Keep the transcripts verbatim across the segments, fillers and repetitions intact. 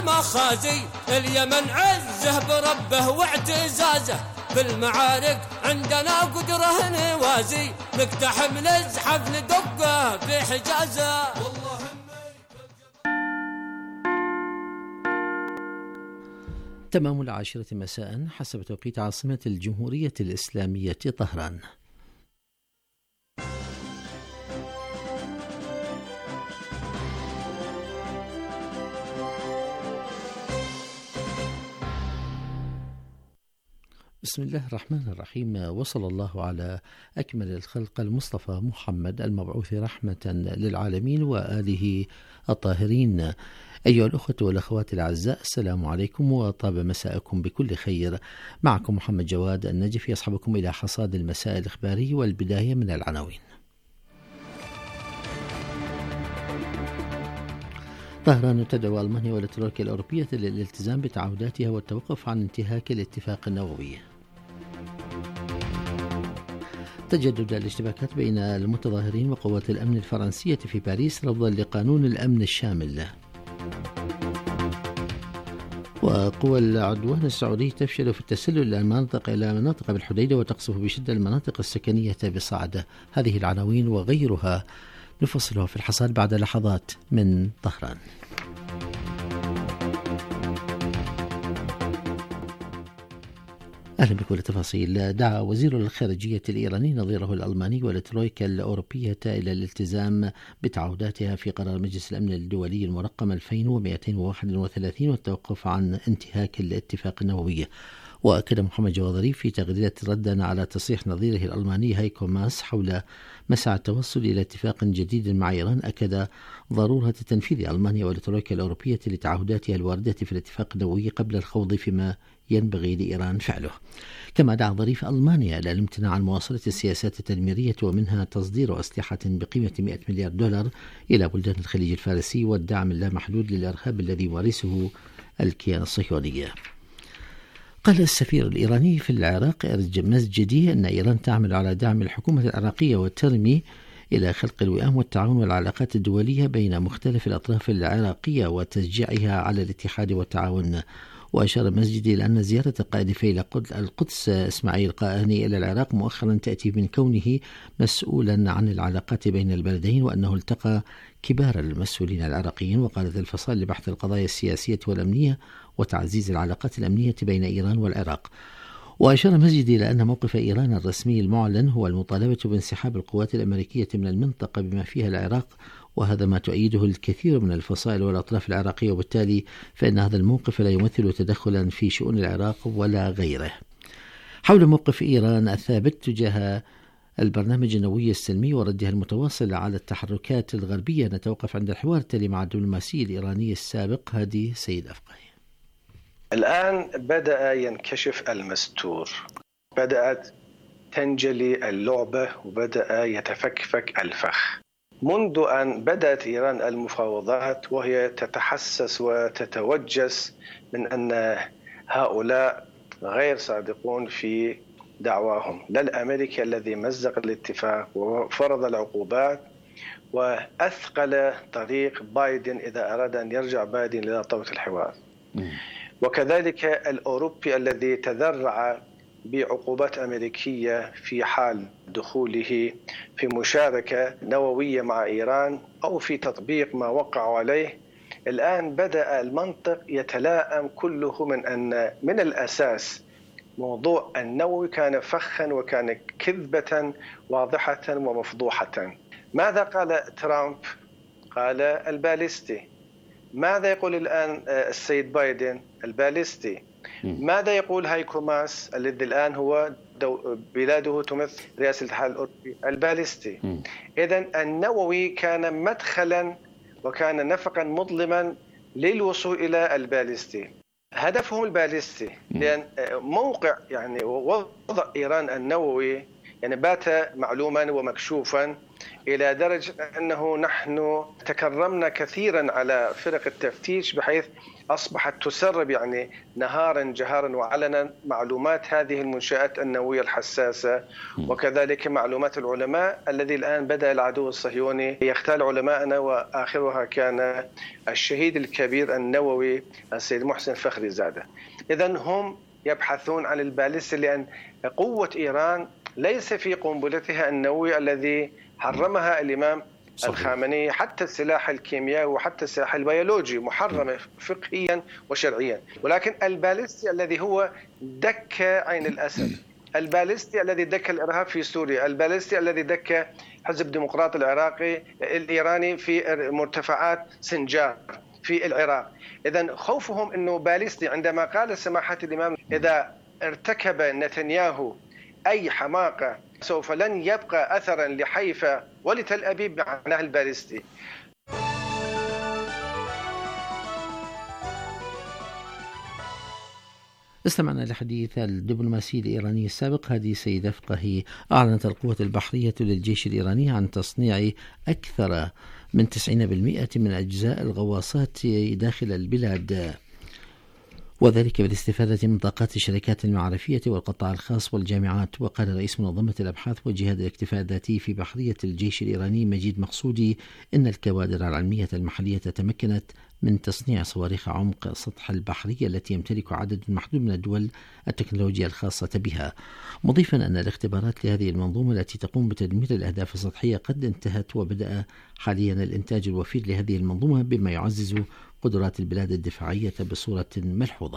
مخازي اليمن عزه بربه واعتزازه، في المعارك عندنا قدره نوازي، نقتحم نزحف ندقه في حجازه. تمام العاشرة مساء حسب توقيت عاصمة الجمهورية الإسلامية طهران. بسم الله الرحمن الرحيم، وصلى الله على أكمل الخلق المصطفى محمد المبعوث رحمة للعالمين وآله الطاهرين. أيها الأخوة والأخوات الأعزاء، السلام عليكم وطاب مساءكم بكل خير. معكم محمد جواد النجف يصحبكم إلى حصاد المساء الإخباري، والبداية من العناوين. طهران تدعو ألمانيا والترويكا الأوروبية للالتزام بتعهداتها والتوقف عن انتهاك الاتفاق النووي. تجدد الاشتباكات بين المتظاهرين وقوات الأمن الفرنسية في باريس رفضا لقانون الأمن الشامل. وقوى العدوان السعودي تفشل في التسلل إلى مناطق إلى مناطق بالحديدة وتقصف بشدة المناطق السكنية بصعدة. هذه العناوين وغيرها نفصلها في الحصاد بعد لحظات من طهران. أهلا بكل التفاصيل. دعا وزير الخارجية الإيراني نظيره الألماني والترويكا الأوروبية إلى الالتزام بتعهداتها في قرار مجلس الأمن الدولي المرقم ألفين ومئتين وواحد وثلاثين والتوقف عن انتهاك الاتفاق النووي. وأكد محمد جواد ظريف في تغريدة ردا على تصريح نظيره الألماني هايكو ماس حول مسعى التوصل إلى اتفاق جديد مع إيران، أكد ضرورة تنفيذ ألمانيا والترويكا الأوروبية لتعهداتها الواردة في الاتفاق النووي قبل الخوض فيما ينبغي لإيران فعله. كما دعا ظريف ألمانيا إلى الامتناع عن مواصلة السياسات التدميرية ومنها تصدير أسلحة بقيمة مئة مليار دولار إلى بلدان الخليج الفارسي والدعم اللامحدود للإرهاب الذي يمارسه الكيان الصهيوني. قال السفير الإيراني في العراق إرج مسجدي أن إيران تعمل على دعم الحكومة العراقية وترمي إلى خلق الوئام والتعاون والعلاقات الدولية بين مختلف الأطراف العراقية وتشجيعها على الاتحاد والتعاون. وأشار مسجدي إلى أن زيارة قائد فيل القدس إسماعيل قائني إلى العراق مؤخرا تأتي من كونه مسؤولا عن العلاقات بين البلدين، وأنه التقى كبار المسؤولين العراقيين وقادة الفصائل لبحث القضايا السياسية والأمنية وتعزيز العلاقات الأمنية بين إيران والعراق. وأشار مسجدي إلى أن موقف إيران الرسمي المعلن هو المطالبة بانسحاب القوات الأمريكية من المنطقة بما فيها العراق، وهذا ما تؤيده الكثير من الفصائل والأطراف العراقية، وبالتالي فإن هذا الموقف لا يمثل تدخلا في شؤون العراق ولا غيره. حول موقف إيران الثابت تجاه البرنامج النووي السلمي وردها المتواصل على التحركات الغربية، نتوقف عند الحوار التالي مع الدبلوماسي الإيراني السابق هادي سيد أفقهي. الآن بدأ ينكشف المستور، بدأت تنجلي اللعبة وبدأ يتفكفك الفخ. منذ أن بدأت إيران المفاوضات وهي تتحسس وتتوجس من أن هؤلاء غير صادقون في دعواهم، لا الأمريكي الذي مزق الاتفاق وفرض العقوبات وأثقل طريق بايدن إذا أراد أن يرجع بايدن إلى طاولة الحوار، وكذلك الأوروبي الذي تذرع بعقوبات أمريكية في حال دخوله في مشاركة نووية مع إيران أو في تطبيق ما وقعوا عليه. الآن بدأ المنطق يتلائم كله من أن من الأساس موضوع النووي كان فخا وكان كذبة واضحة ومفضوحة. ماذا قال ترامب؟ قال الباليستي. ماذا يقول الآن السيد بايدن؟ الباليستي. ماذا يقول هايكو ماس الذي الآن هو بلاده تمثل رئاسة الاتحاد الأوروبي؟ الباليستي. إذن النووي كان مدخلا وكان نفقا مظلما للوصول إلى الباليستي. هدفهم الباليستي، لأن موقع يعني وضع إيران النووي يعني بات معلوما ومكشوفا إلى درجة أنه نحن تكرمنا كثيرا على فرق التفتيش، بحيث أصبحت تسرب يعني نهارا جهارا وعلنا معلومات هذه المنشآت النووية الحساسة، وكذلك معلومات العلماء الذي الآن بدأ العدو الصهيوني يختال علماءنا، وآخرها كان الشهيد الكبير النووي السيد محسن فخري زادة. إذن هم يبحثون عن الباليستي، لأن قوة إيران ليس في قنبلتها النووي الذي حرمها الإمام صحيح. الخامنئي، حتى السلاح الكيميائي وحتى السلاح البيولوجي محرم فقهيا وشرعيا، ولكن الباليستي الذي هو دك عين الأسد، الباليستي الذي دك الإرهاب في سوريا، الباليستي الذي دك حزب الديمقراطي العراقي الإيراني في مرتفعات سنجار في العراق. إذن خوفهم أنه باليستي، عندما قال سماحة الإمام إذا ارتكب نتنياهو أي حماقة سوف لن يبقى أثرا لحيفا ولتل أبيب معناه الباليستي. استمعنا لحديث الدبلوماسي الإيراني السابق هادي سيد أفقهي. أعلنت القوة البحرية للجيش الإيراني عن تصنيع أكثر من تسعين بالمئة من أجزاء الغواصات داخل البلاد، وذلك بالاستفادة من طاقات الشركات المعرفية والقطاع الخاص والجامعات. وقال رئيس منظمة الأبحاث وجهاد الاكتفاء الذاتي في بحرية الجيش الإيراني مجيد مقصودي إن الكوادر العلمية المحلية تمكنت من تصنيع صواريخ عمق سطح البحرية التي يمتلك عدد محدود من الدول التكنولوجيا الخاصة بها، مضيفا أن الاختبارات لهذه المنظومة التي تقوم بتدمير الأهداف السطحية قد انتهت، وبدأ حاليا الإنتاج الوفير لهذه المنظومة بما يعزز قدرات البلاد الدفاعية بصورة ملحوظة.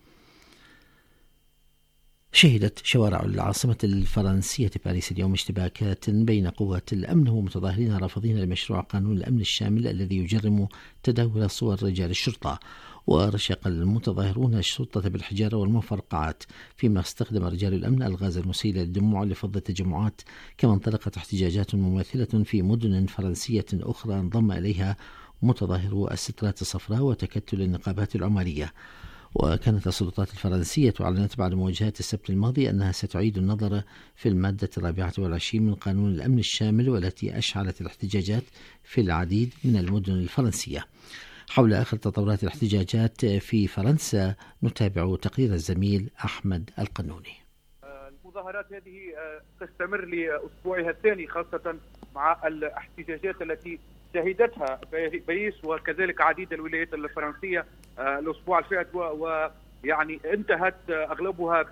شهدت شوارع العاصمة الفرنسية باريس اليوم اشتباكات بين قوات الأمن ومتظاهرين رافضين لمشروع قانون الأمن الشامل الذي يجرم تداول صور رجال الشرطة. ورشق المتظاهرون الشرطة بالحجارة والمفرقعات، فيما استخدم رجال الأمن الغاز المسيل للدموع لفض التجمعات. كما انطلقت احتجاجات مماثلة في مدن فرنسية أخرى انضم إليها متظاهرو السترات الصفراء وتكتل النقابات العمالية. وكانت السلطات الفرنسية أعلنت بعد مواجهات السبت الماضي أنها ستعيد النظر في المادة الرابعة والعشرين من قانون الأمن الشامل، والتي أشعلت الاحتجاجات في العديد من المدن الفرنسية. حول آخر تطورات الاحتجاجات في فرنسا نتابع تقرير الزميل أحمد القنوني. المظاهرات هذه تستمر لأسبوعها الثاني، خاصة مع الاحتجاجات التي شهدتها باريس وكذلك عديد الولايات الفرنسية الأسبوع الفائت، ويعني انتهت أغلبها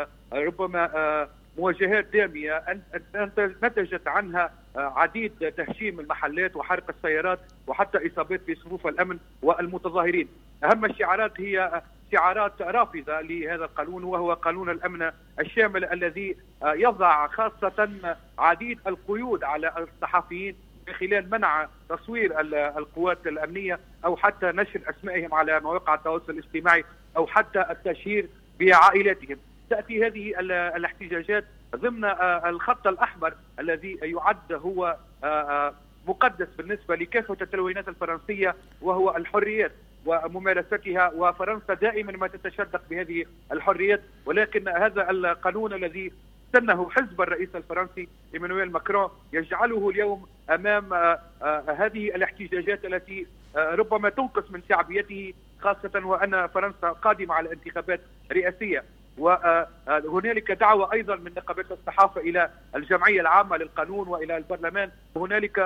بربما مواجهات دامية نتجت عنها عديد تهشيم المحلات وحرق السيارات وحتى إصابات في صفوف الأمن والمتظاهرين. أهم الشعارات هي شعارات رافضة لهذا القانون، وهو قانون الأمن الشامل الذي يضع خاصة عديد القيود على الصحفيين من خلال منع تصوير القوات الأمنية أو حتى نشر أسمائهم على مواقع التواصل الاجتماعي أو حتى التشهير بعائلاتهم. تأتي هذه الاحتجاجات ضمن الخط الأحمر الذي يعد هو مقدس بالنسبة لكافة التلوينات الفرنسية، وهو الحريات وممارستها، وفرنسا دائما ما تتشدق بهذه الحريات. ولكن هذا القانون الذي سنه حزب الرئيس الفرنسي إيمانويل ماكرون يجعله اليوم أمام هذه الاحتجاجات التي ربما تنقص من شعبيته، خاصة وأن فرنسا قادمة على انتخابات رئاسية. وهنالك دعوة أيضا من نقابات الصحافة إلى الجمعية العامة للقانون وإلى البرلمان، وهنالك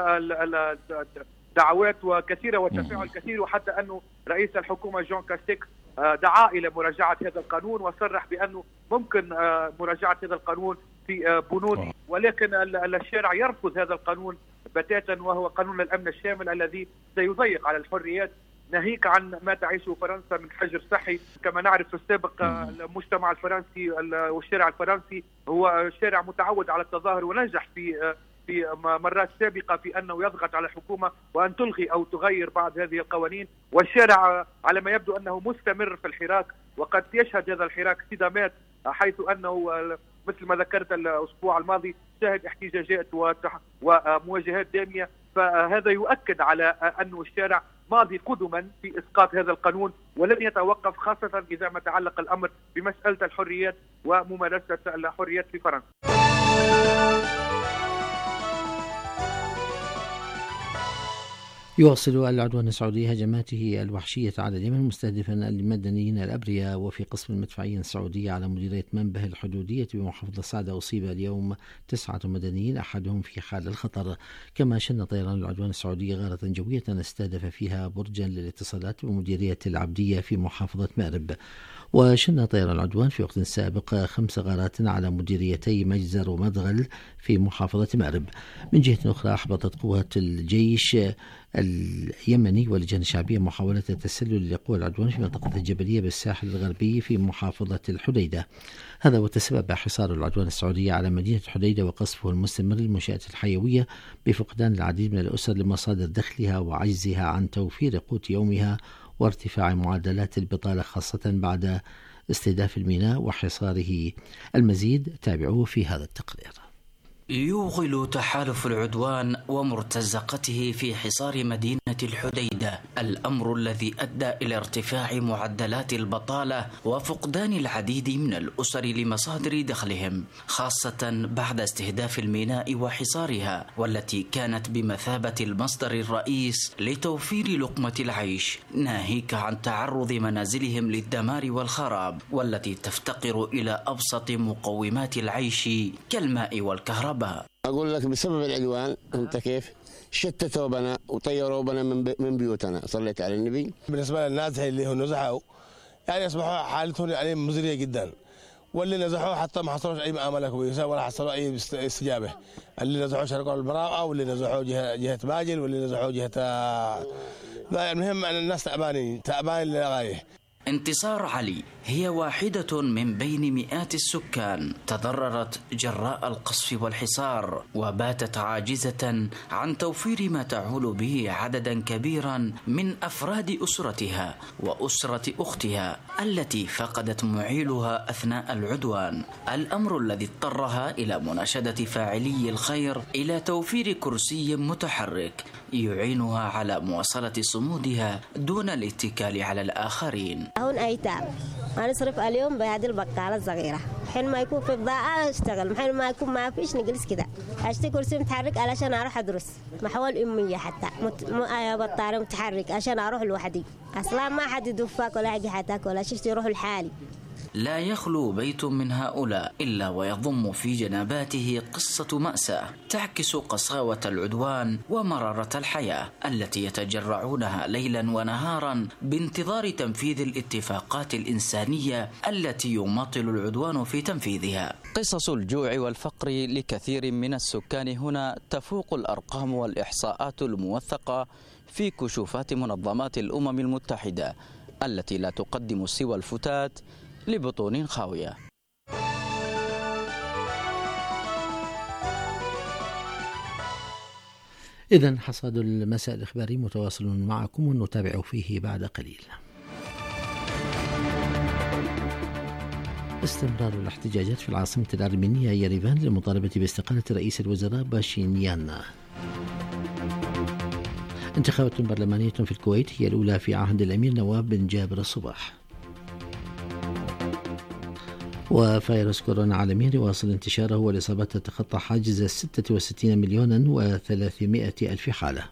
دعوات وكثيرة وتفاعل كثير، وحتى أنه رئيس الحكومة جون كاستيك دعا إلى مراجعة هذا القانون وصرح بأنه ممكن مراجعة هذا القانون في بنود، ولكن الشارع يرفض هذا القانون بتاتا، وهو قانون الأمن الشامل الذي سيضيق على الحريات، ناهيك عن ما تعيشه فرنسا من حجر صحي. كما نعرف في السابق المجتمع الفرنسي والشارع الفرنسي هو شارع متعود على التظاهر، ونجح في في مرات سابقة في أنه يضغط على الحكومة وأن تلغي أو تغير بعض هذه القوانين. والشارع على ما يبدو أنه مستمر في الحراك، وقد يشهد هذا الحراك صدامات، حيث أنه مثل ما ذكرت الأسبوع الماضي شهد احتجاجات ومواجهات دامية. فهذا يؤكد على أن الشارع ماضي قدما في إسقاط هذا القانون، ولن يتوقف، خاصة إذا ما تعلق الأمر بمسألة الحريات وممارسة الحريات في فرنسا. يواصل العدوان السعودي هجماته الوحشية على اليمن مستهدفا المدنيين الأبرياء. وفي قصف مدفعي سعودي على مديرية منبه الحدودية بمحافظة صعدة أصيب اليوم تسعة مدنيين أحدهم في حال الخطر. كما شن طيران العدوان السعودي غارة جوية استهدف فيها برجا للاتصالات بمديرية العبدية في محافظة مأرب. وشن طيران العدوان في وقت سابق خمس غارات على مديريتي مجزر ومدغل في محافظة مأرب. من جهة أخرى أحبطت قوات الجيش اليمني واللجان الشعبية محاولة التسلل لقوى العدوان في منطقة الجبلية بالساحل الغربي في محافظة الحديدة. هذا وتسبب حصار العدوان السعودي على مدينة الحديدة وقصفه المستمر للمنشآت الحيوية بفقدان العديد من الأسر لمصادر دخلها وعجزها عن توفير قوت يومها وارتفاع معدلات البطالة خاصة بعد استهداف الميناء وحصاره. المزيد تابعوه في هذا التقرير. يوغل تحالف العدوان ومرتزقته في حصار مدينة الحديدة، الأمر الذي أدى إلى ارتفاع معدلات البطالة وفقدان العديد من الأسر لمصادر دخلهم، خاصة بعد استهداف الميناء وحصارها، والتي كانت بمثابة المصدر الرئيس لتوفير لقمة العيش، ناهيك عن تعرض منازلهم للدمار والخراب، والتي تفتقر إلى أبسط مقومات العيش كالماء والكهرباء. أقول لك بسبب العدوان أنت كيف شتتوا بنا وطيروا بنا من, من بيوتنا. صليت على النبي. بالنسبة للناس اللي هم نزحوا يعني أصبحوا حالتهم عليهم مزرية جدا، واللي نزحوا حتى ما حصلوش أي مؤاملة كويسة ولا حصلوا أي استجابة. اللي نزحوا شركوا البراءة، واللي نزحوا جهة جهة باجل، واللي نزحوا جهة المهم أن الناس تعبانين تعبانين للغاية. انتصار علي هي واحدة من بين مئات السكان تضررت جراء القصف والحصار، وباتت عاجزة عن توفير ما تعول به عددا كبيرا من أفراد أسرتها وأسرة أختها التي فقدت معيلها أثناء العدوان، الأمر الذي اضطرها إلى مناشدة فاعلي الخير إلى توفير كرسي متحرك يعينها على مواصلة صمودها دون الاتكال على الآخرين. هون أيتام أنا أصرف اليوم بهذه البقالة الصغيرة، حين ما يكون في بضاعة أشتغل، حين ما يكون ما فيش نجلس كده أشتري كرسي متحرك علشان أروح أدرس محول أمية، حتى مت... م... بطارة متحرك عشان أروح لوحدي، أصلا ما حد يدفاك ولا حاجة حتاك ولا شيء، يروح لحالي. لا يخلو بيت من هؤلاء إلا ويضم في جنباته قصة مأساة تعكس قساوة العدوان ومرارة الحياة التي يتجرعونها ليلا ونهارا بانتظار تنفيذ الاتفاقات الإنسانية التي يماطل العدوان في تنفيذها. قصص الجوع والفقر لكثير من السكان هنا تفوق الأرقام والإحصاءات الموثقة في كشوفات منظمات الأمم المتحدة التي لا تقدم سوى الفتات لبطون خاوية. إذن حصاد المساء الإخباري متواصل معكم ونتابع فيه بعد قليل. استمرار الاحتجاجات في العاصمة الأرمينية يريفان للمطالبة باستقالة رئيس الوزراء باشينيان. انتخابات برلمانية في الكويت هي الأولى في عهد الأمير نواف بن جابر الصباح. وفيروس كورونا عالميا يواصل انتشاره والإصابات تتخطى حاجز ستة وستين مليونا وثلاثمائة ألف حالة.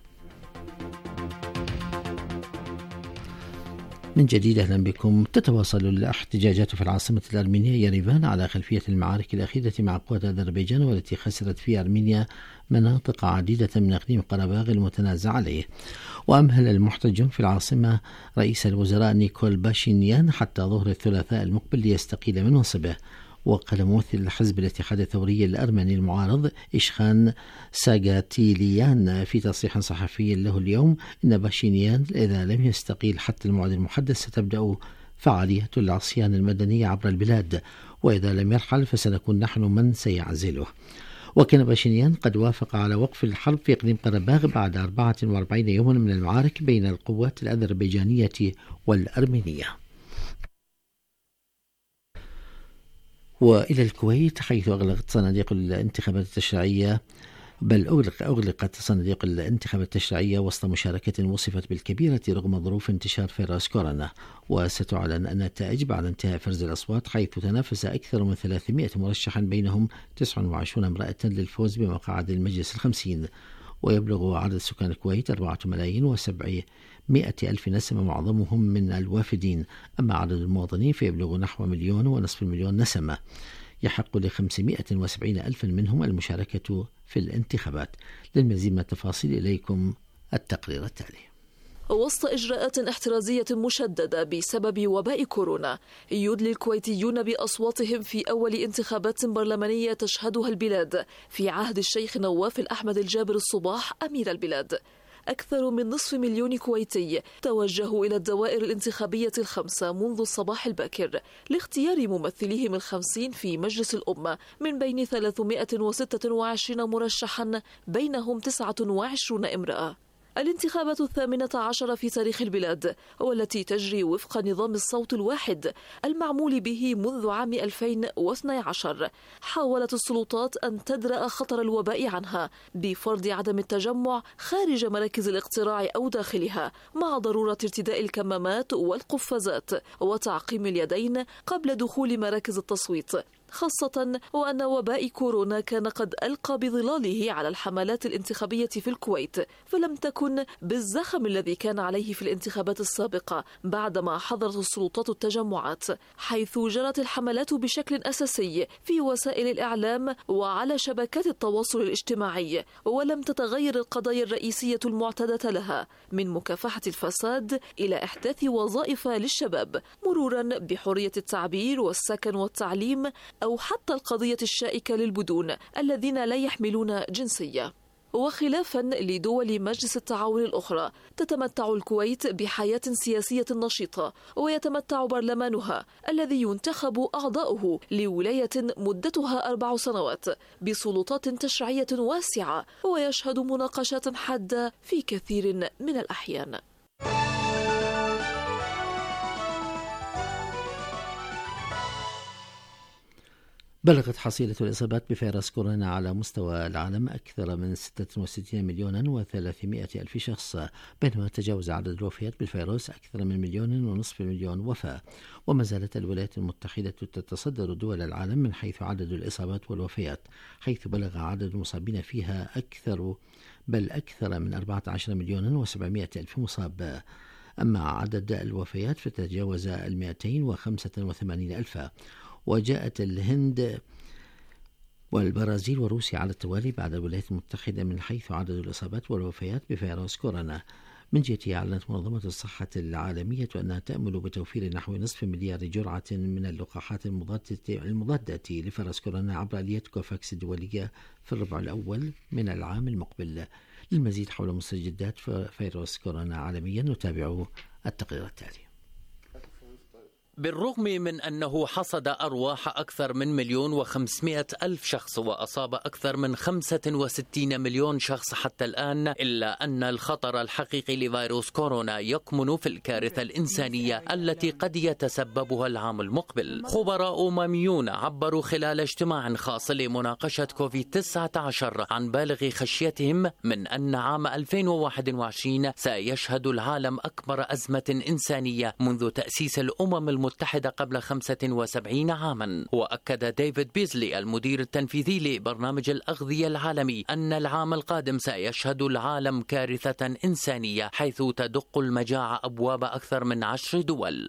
من جديد أهلا بكم. تتواصل الاحتجاجات في العاصمة الأرمينية يريفان على خلفية المعارك الأخيرة مع قوات أذربيجان والتي خسرت في أرمينيا مناطق عديدة من إقليم قرباغ المتنازع عليه. وأمهل المحتجون في العاصمة رئيس الوزراء نيكول باشينيان حتى ظهر الثلاثاء المقبل ليستقيل من منصبه. وقال ممثل حزب الاتحاد الثوري الأرمني المعارض إشخان ساغاتيليان في تصريح صحفي له اليوم إن باشينيان إذا لم يستقيل حتى الموعد المحدد ستبدأ فعالية العصيان المدنية عبر البلاد، وإذا لم يرحل فسنكون نحن من سيعزله. وكان باشينيان قد وافق على وقف الحرب في إقليم قرباغ بعد أربعة وأربعين يوما من المعارك بين القوات الأذربيجانية والأرمينية. وإلى الكويت حيث أغلقت صناديق الانتخابات التشريعية بل أغلق أغلقت صناديق الانتخابات التشريعية وسط مشاركة وصفت بالكبيرة رغم ظروف انتشار فيروس كورونا. وستعلن النتائج بعد انتهاء فرز الأصوات حيث تنافس أكثر من ثلاثمائة مرشح بينهم تسعة وعشرين امرأة للفوز بمقاعد المجلس الخمسين. ويبلغ عدد سكان الكويت أربعة ملايين وسبعمائة ألف نسمة معظمهم من الوافدين. أما عدد المواطنين فيبلغ نحو مليون ونصف المليون نسمة، يحق لخمسمائة وسبعين ألفا منهم المشاركة في الانتخابات. للمزيد من التفاصيل إليكم التقرير التالي. وسط إجراءات احترازية مشددة بسبب وباء كورونا، يدلي الكويتيون بأصواتهم في أول انتخابات برلمانية تشهدها البلاد في عهد الشيخ نواف الأحمد الجابر الصباح أمير البلاد. أكثر من نصف مليون كويتي توجهوا إلى الدوائر الانتخابية الخمسة منذ الصباح الباكر لاختيار ممثليهم الخمسين في مجلس الأمة من بين ثلاثمائة وستة وعشرين مرشحا، بينهم تسعة وعشرين امرأة. الانتخابات الثامنة عشر في تاريخ البلاد، والتي تجري وفق نظام الصوت الواحد المعمول به منذ عام ألفين واثني عشر، حاولت السلطات أن تدرأ خطر الوباء عنها بفرض عدم التجمع خارج مراكز الاقتراع أو داخلها، مع ضرورة ارتداء الكمامات والقفازات وتعقيم اليدين قبل دخول مراكز التصويت، خاصة وأن وباء كورونا كان قد ألقى بظلاله على الحملات الانتخابية في الكويت، فلم تكن بالزخم الذي كان عليه في الانتخابات السابقة بعدما حظرت السلطات التجمعات، حيث جرت الحملات بشكل أساسي في وسائل الإعلام وعلى شبكات التواصل الاجتماعي، ولم تتغير القضايا الرئيسية المعتادة لها من مكافحة الفساد إلى إحداث وظائف للشباب، مرورا بحرية التعبير والسكن والتعليم، أو حتى القضية الشائكة للبدون الذين لا يحملون جنسية. وخلافا لدول مجلس التعاون الأخرى، تتمتع الكويت بحياة سياسية نشيطة، ويتمتع برلمانها الذي ينتخب أعضاؤه لولاية مدتها أربع سنوات بسلطات تشريعية واسعة، ويشهد مناقشات حادة في كثير من الأحيان. بلغت حصيلة الإصابات بفيروس كورونا على مستوى العالم أكثر من ستة وستين مليونا وثلاثمائة ألف شخص، بينما تجاوز عدد الوفيات بالفيروس أكثر من مليون ونصف مليون وفاة. وما زالت الولايات المتحدة تتصدر دول العالم من حيث عدد الإصابات والوفيات، حيث بلغ عدد المصابين فيها أكثر بل أكثر من أربعة عشر مليونا وسبعمائة ألف مصاب. أما عدد الوفيات فتجاوز المائتين وخمسة وثمانين ألفا. وجاءت الهند والبرازيل وروسيا على التوالي بعد الولايات المتحدة من حيث عدد الإصابات والوفيات بفيروس كورونا. من جهتها أعلنت منظمة الصحة العالمية أنها تأمل بتوفير نحو نصف مليار جرعة من اللقاحات المضادة لفيروس كورونا عبر آلية كوفاكس الدولية في الربع الأول من العام المقبل. للمزيد حول مستجدات فيروس كورونا عالميا نتابع التقرير التالي. بالرغم من أنه حصد أرواح أكثر من مليون وخمسمائة ألف شخص وأصاب أكثر من خمسة وستين مليون شخص حتى الآن، إلا أن الخطر الحقيقي لفيروس كورونا يكمن في الكارثة الإنسانية التي قد يتسببها العام المقبل. خبراء أمميون عبروا خلال اجتماع خاص لمناقشة كوفيد تسعة عشر عن بالغ خشيتهم من أن عام ألفين وواحد وعشرين سيشهد العالم أكبر أزمة إنسانية منذ تأسيس الأمم المتحدة قبل خمسة وسبعين عاما. وأكد ديفيد بيزلي المدير التنفيذي لبرنامج الأغذية العالمي أن العام القادم سيشهد العالم كارثة إنسانية، حيث تدق المجاعة أبواب أكثر من عشر دول.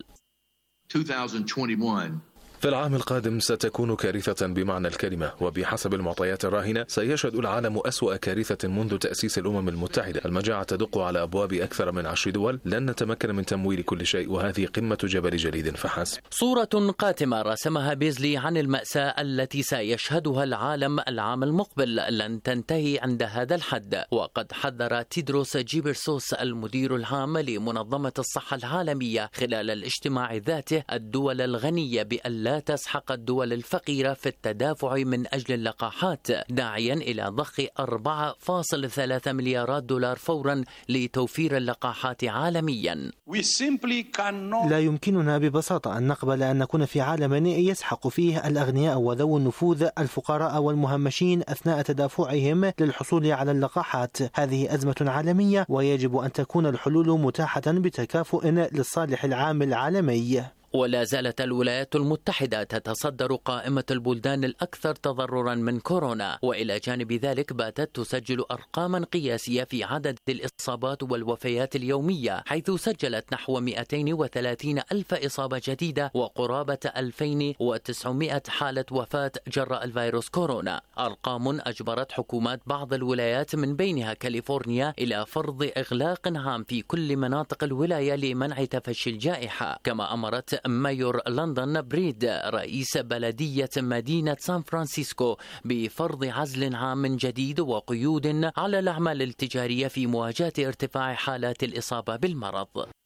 في العام القادم ستكون كارثة بمعنى الكلمة، وبحسب المعطيات الراهنة سيشهد العالم أسوأ كارثة منذ تأسيس الأمم المتحدة. المجاعة تدق على أبواب أكثر من عشر دول، لن نتمكن من تمويل كل شيء، وهذه قمة جبل جليد فحسب. صورة قاتمة رسمها بيزلي عن المأساة التي سيشهدها العالم العام المقبل لن تنتهي عند هذا الحد. وقد حذر تيدروس جيبرسوس المدير العام لمنظمة الصحة العالمية خلال الاجتماع ذاته الدول الغنية بأن لا تسحق الدول الفقيرة في التدافع من أجل اللقاحات، داعيا إلى ضخ أربعة فاصلة ثلاثة مليارات دولار فورا لتوفير اللقاحات عالميا. لا يمكننا ببساطة أن نقبل أن نكون في عالم يسحق فيه الأغنياء وذوي النفوذ الفقراء والمهمشين أثناء تدافعهم للحصول على اللقاحات. هذه أزمة عالمية، ويجب أن تكون الحلول متاحة بتكافؤ للصالح العام العالمي. ولا زالت الولايات المتحدة تتصدر قائمة البلدان الأكثر تضررا من كورونا، وإلى جانب ذلك باتت تسجل أرقاما قياسية في عدد الإصابات والوفيات اليومية، حيث سجلت نحو مئتين وثلاثين ألف إصابة جديدة وقرابة ألفين وتسعمئة حالة وفاة جراء الفيروس كورونا. أرقام أجبرت حكومات بعض الولايات من بينها كاليفورنيا إلى فرض إغلاق عام في كل مناطق الولاية لمنع تفشي الجائحة، كما أمرت مايور لندن بريد رئيس بلدية مدينة سان فرانسيسكو بفرض عزل عام جديد وقيود على الأعمال التجارية في مواجهة ارتفاع حالات الإصابة بالمرض.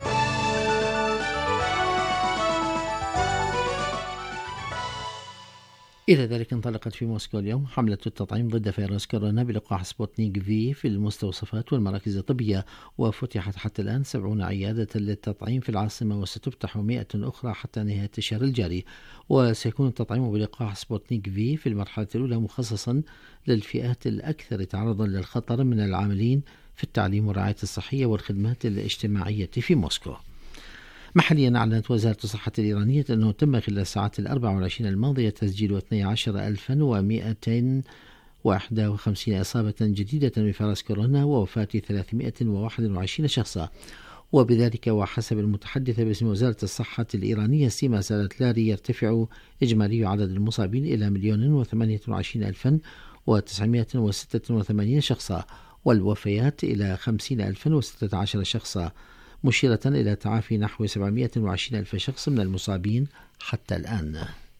إلى ذلك انطلقت في موسكو اليوم حملة التطعيم ضد فيروس كورونا بلقاح سبوتنيك في في المستوصفات والمراكز الطبية، وفتحت حتى الآن سبعون عيادة للتطعيم في العاصمة، وستفتح مئة أخرى حتى نهاية الشهر الجاري. وسيكون التطعيم بلقاح سبوتنيك في في المرحلة الأولى مخصصا للفئات الأكثر تعرضا للخطر من العاملين في التعليم والرعاية الصحية والخدمات الاجتماعية في موسكو. محليا أعلنت وزارة الصحة الإيرانية أنه تم خلال الساعات الأربع والعشرين الماضية تسجيل اثني عشر ألفا ومئتين وواحد وخمسين إصابة جديدة بفيروس كورونا ووفاة ثلاثمئة وواحد وعشرين شخصا. وبذلك وحسب المتحدثة باسم وزارة الصحة الإيرانية سيما سالتلاري يرتفع إجمالي عدد المصابين إلى مليون وثمانية وعشرين ألفا وتسعمئة وستة وثمانين شخصا، والوفيات إلى خمسين ألفا وستة عشر شخصا، مشيرة إلى تعافي نحو سبعمئة وعشرين ألف شخص من المصابين حتى الآن.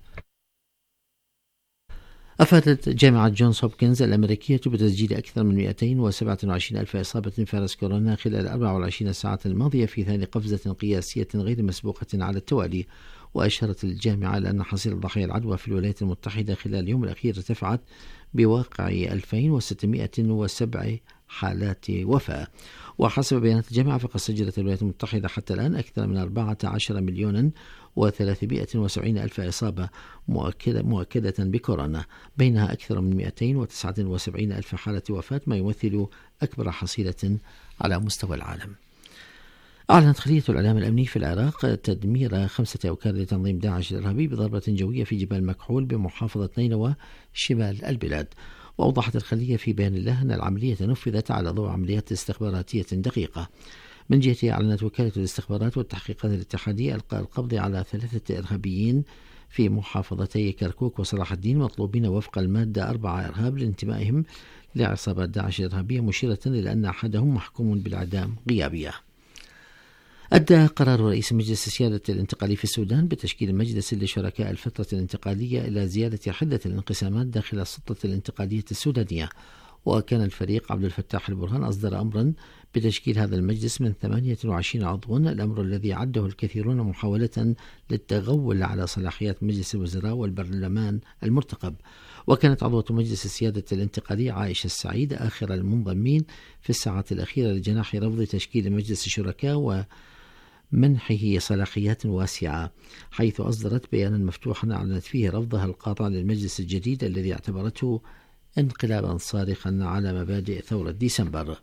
أفادت جامعة جونز هوبكنز الأمريكية بتسجيل أكثر من مئتين وسبعة وعشرين ألف إصابة بفيروس كورونا خلال أربع والعشرين ساعة الماضية في ثاني قفزة قياسية غير مسبوقة على التوالي. وأشارت الجامعة إلى أن حصيلة ضحايا العدوى في الولايات المتحدة خلال اليوم الأخير ارتفعت بواقع ألفين وستمئة وسبعة حالات وفاة. وحسب بيانات الجامعة فقد سجلت الولايات المتحدة حتى الآن أكثر من أربعة عشر مليون وثلاثمئة وسبعين ألف إصابة مؤكدة, مؤكدة بكورونا، بينها أكثر من مئتين وتسعة وسبعين ألف حالة وفاة، ما يمثل أكبر حصيلة على مستوى العالم. أعلنت خلية الإعلام الأمني في العراق تدمير خمسة أوكار لتنظيم داعش الإرهابي بضربة جوية في جبال مكحول بمحافظة نينوى شمال البلاد. وأوضحت الخلية في بيان الله أن العملية نفذت على ضوء عمليات استخباراتية دقيقة. من جهتها أعلنت وكالة الاستخبارات والتحقيقات الاتحادية إلقاء القبض على ثلاثة إرهابيين في محافظتي كركوك وصلاح الدين مطلوبين وفق المادة أربعة إرهاب لانتمائهم لعصابات داعش الإرهابية، مشيرة إلى أن أحدهم محكوم بالإعدام غيابية. أدى قرار رئيس مجلس السيادة الانتقالي في السودان بتشكيل مجلس لشركاء الفترة الانتقالية إلى زيادة حدة الانقسامات داخل السلطة الانتقالية السودانية. وكان الفريق عبد الفتاح البرهان أصدر أمرا بتشكيل هذا المجلس من ثمانية وعشرين عضوا، الأمر الذي عده الكثيرون محاولة للتغول على صلاحيات مجلس الوزراء والبرلمان المرتقب. وكانت عضوة مجلس السيادة الانتقالي عائشة السعيد آخر المنضمين في الساعات الأخيرة لجناح رفض تشكيل مجلس الشركاء و منحه صلاحيات واسعة، حيث أصدرت بيانا مفتوحا أعلنت فيه رفضها القاطع للمجلس الجديد الذي اعتبرته انقلابا صارخا على مبادئ ثورة ديسمبر.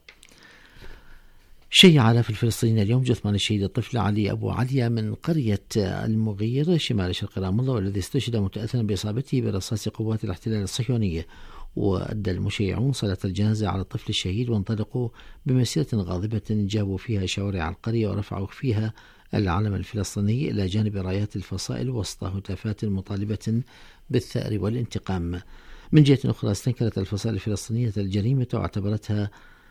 شيع آلاف الفلسطينيين اليوم جثمان الشهيد الطفل علي أبو عليا من قرية المغير شمال شرق رام الله، والذي استشهد متأثرا بإصابته برصاص قوات الاحتلال الصهيوني. وأدى المشيعون صلاة الجنازة على الطفل الشهيد وانطلقوا بمسيرة غاضبة جابوا فيها شوارع القرية ورفعوا فيها العلم الفلسطيني إلى جانب رايات الفصائل وسط هتافات مطالبة بالثأر والانتقام. من جهة أخرى استنكرت الفصائل الفلسطينية الجريمة واعتبرتها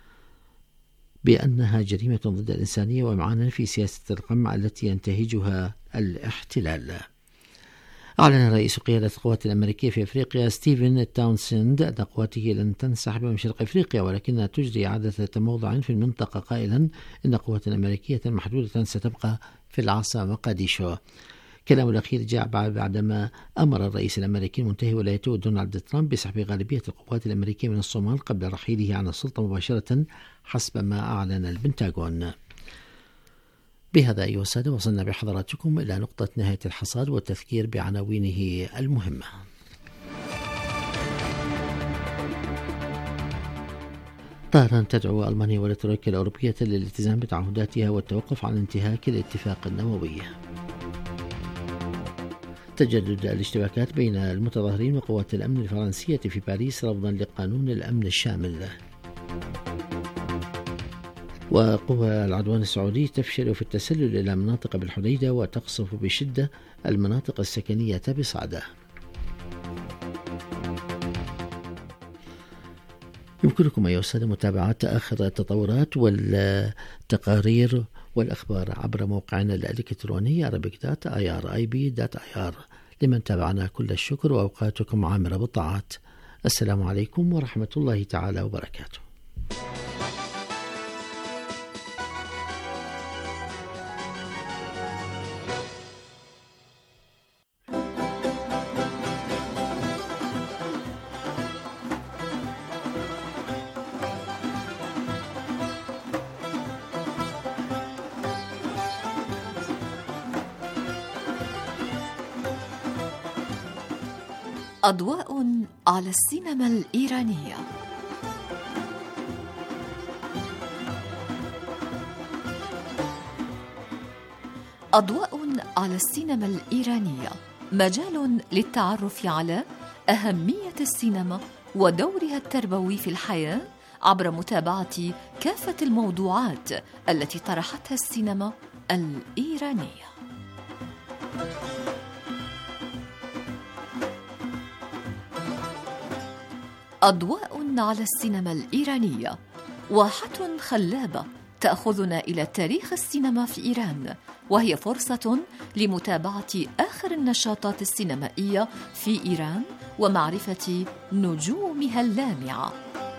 بأنها جريمة ضد الإنسانية ومعانا في سياسة القمع التي ينتهجها الاحتلال. أعلن رئيس قيادة القوات الأمريكية في أفريقيا ستيفن تاونسند أن قواته لن تنسحب من شرق أفريقيا ولكنها تجري إعادة تموضع في المنطقة، قائلا إن قوات أمريكية محدودة ستبقى في العاصمة مقديشو. كلام الأخير جاء بعدما أمر الرئيس الأمريكي المنتهي ولايته دونالد ترامب بسحب غالبية القوات الأمريكية من الصومال قبل رحيله عن السلطة مباشرة حسب ما أعلن البنتاغون. بهذا أيها السادة وصلنا بحضراتكم إلى نقطة نهاية الحصاد والتذكير بعناوينه المهمة. طهران تدعو ألمانيا والترويكا الأوروبية للالتزام بتعهداتها والتوقف عن انتهاك الاتفاق النووي. تجدد الاشتباكات بين المتظاهرين وقوات الأمن الفرنسية في باريس رفضا لقانون الأمن الشامل. وقوى العدوان السعودي تفشل في التسلل إلى مناطق بالحديدة وتقصف بشدة المناطق السكنية بصعدة. يمكنكم أيها السادة متابعة آخر التطورات والتقارير والأخبار عبر موقعنا الإلكتروني arabic dot i r i b dot i r. لمن تابعنا كل الشكر وأوقاتكم عامرة بالطاعات. السلام عليكم ورحمة الله تعالى وبركاته. أضواء على السينما الإيرانية. أضواء على السينما الإيرانية مجال للتعرف على أهمية السينما ودورها التربوي في الحياة عبر متابعة كافة الموضوعات التي طرحتها السينما الإيرانية. أضواء على السينما الإيرانية، واحة خلابة تأخذنا إلى تاريخ السينما في إيران، وهي فرصة لمتابعة آخر النشاطات السينمائية في إيران ومعرفة نجومها اللامعة.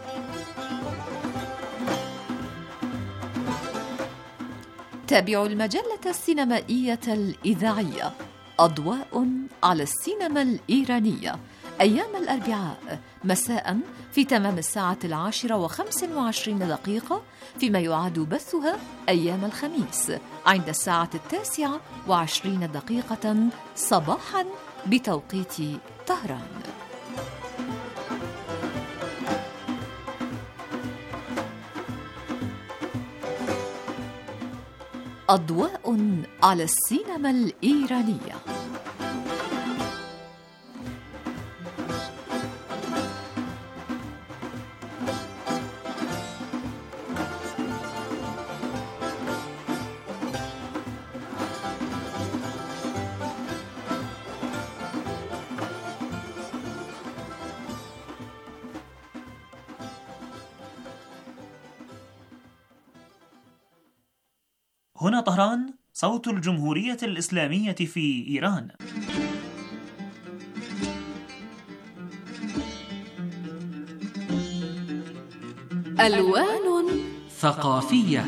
تابعوا المجلة السينمائية الإذاعية أضواء على السينما الإيرانية أيام الأربعاء مساء في تمام الساعة العاشرة وخمس وعشرين دقيقة، فيما يعاد بثها أيام الخميس عند الساعة التاسعة وعشرين دقيقة صباحا بتوقيت طهران. أضواء على السينما الإيرانية. هنا طهران، صوت الجمهورية الإسلامية في إيران. ألوان ثقافية.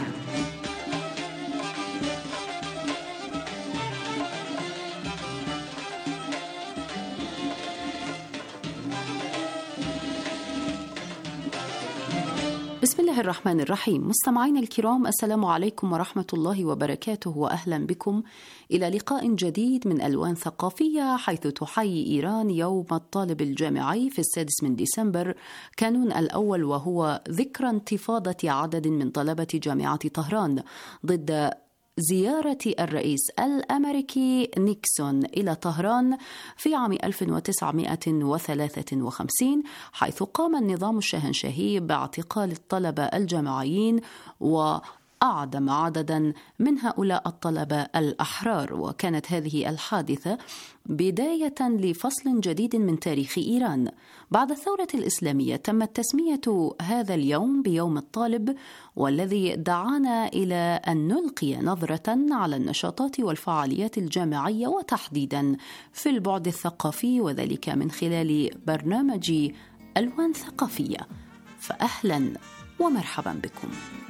بسم الله الرحمن الرحيم. مستمعين الكرام، السلام عليكم ورحمة الله وبركاته، وأهلا بكم إلى لقاء جديد من ألوان ثقافية، حيث تحيي إيران يوم الطالب الجامعي في السادس من ديسمبر كانون الأول، وهو ذكرى انتفاضة عدد من طلبة جامعة طهران ضد زيارة الرئيس الأمريكي نيكسون إلى طهران في عام ألف وتسعمائة وثلاثة وخمسين، حيث قام النظام الشاهنشاهي باعتقال الطلبة الجامعيين و أعدم عددا من هؤلاء الطلبة الأحرار. وكانت هذه الحادثة بداية لفصل جديد من تاريخ إيران. بعد الثورة الإسلامية تمت تسمية هذا اليوم بيوم الطالب، والذي دعانا إلى أن نلقي نظرة على النشاطات والفعاليات الجامعية، وتحديدا في البعد الثقافي، وذلك من خلال برنامج ألوان ثقافية. فأهلا ومرحبا بكم.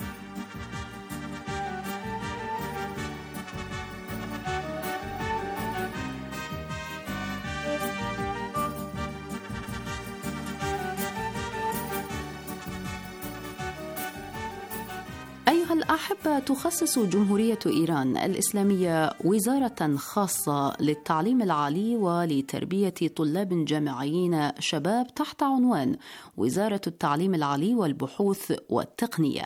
أيها الأحبة، تخصص جمهورية إيران الإسلامية وزارة خاصة للتعليم العالي ولتربية طلاب جامعيين شباب تحت عنوان وزارة التعليم العالي والبحوث والتقنية.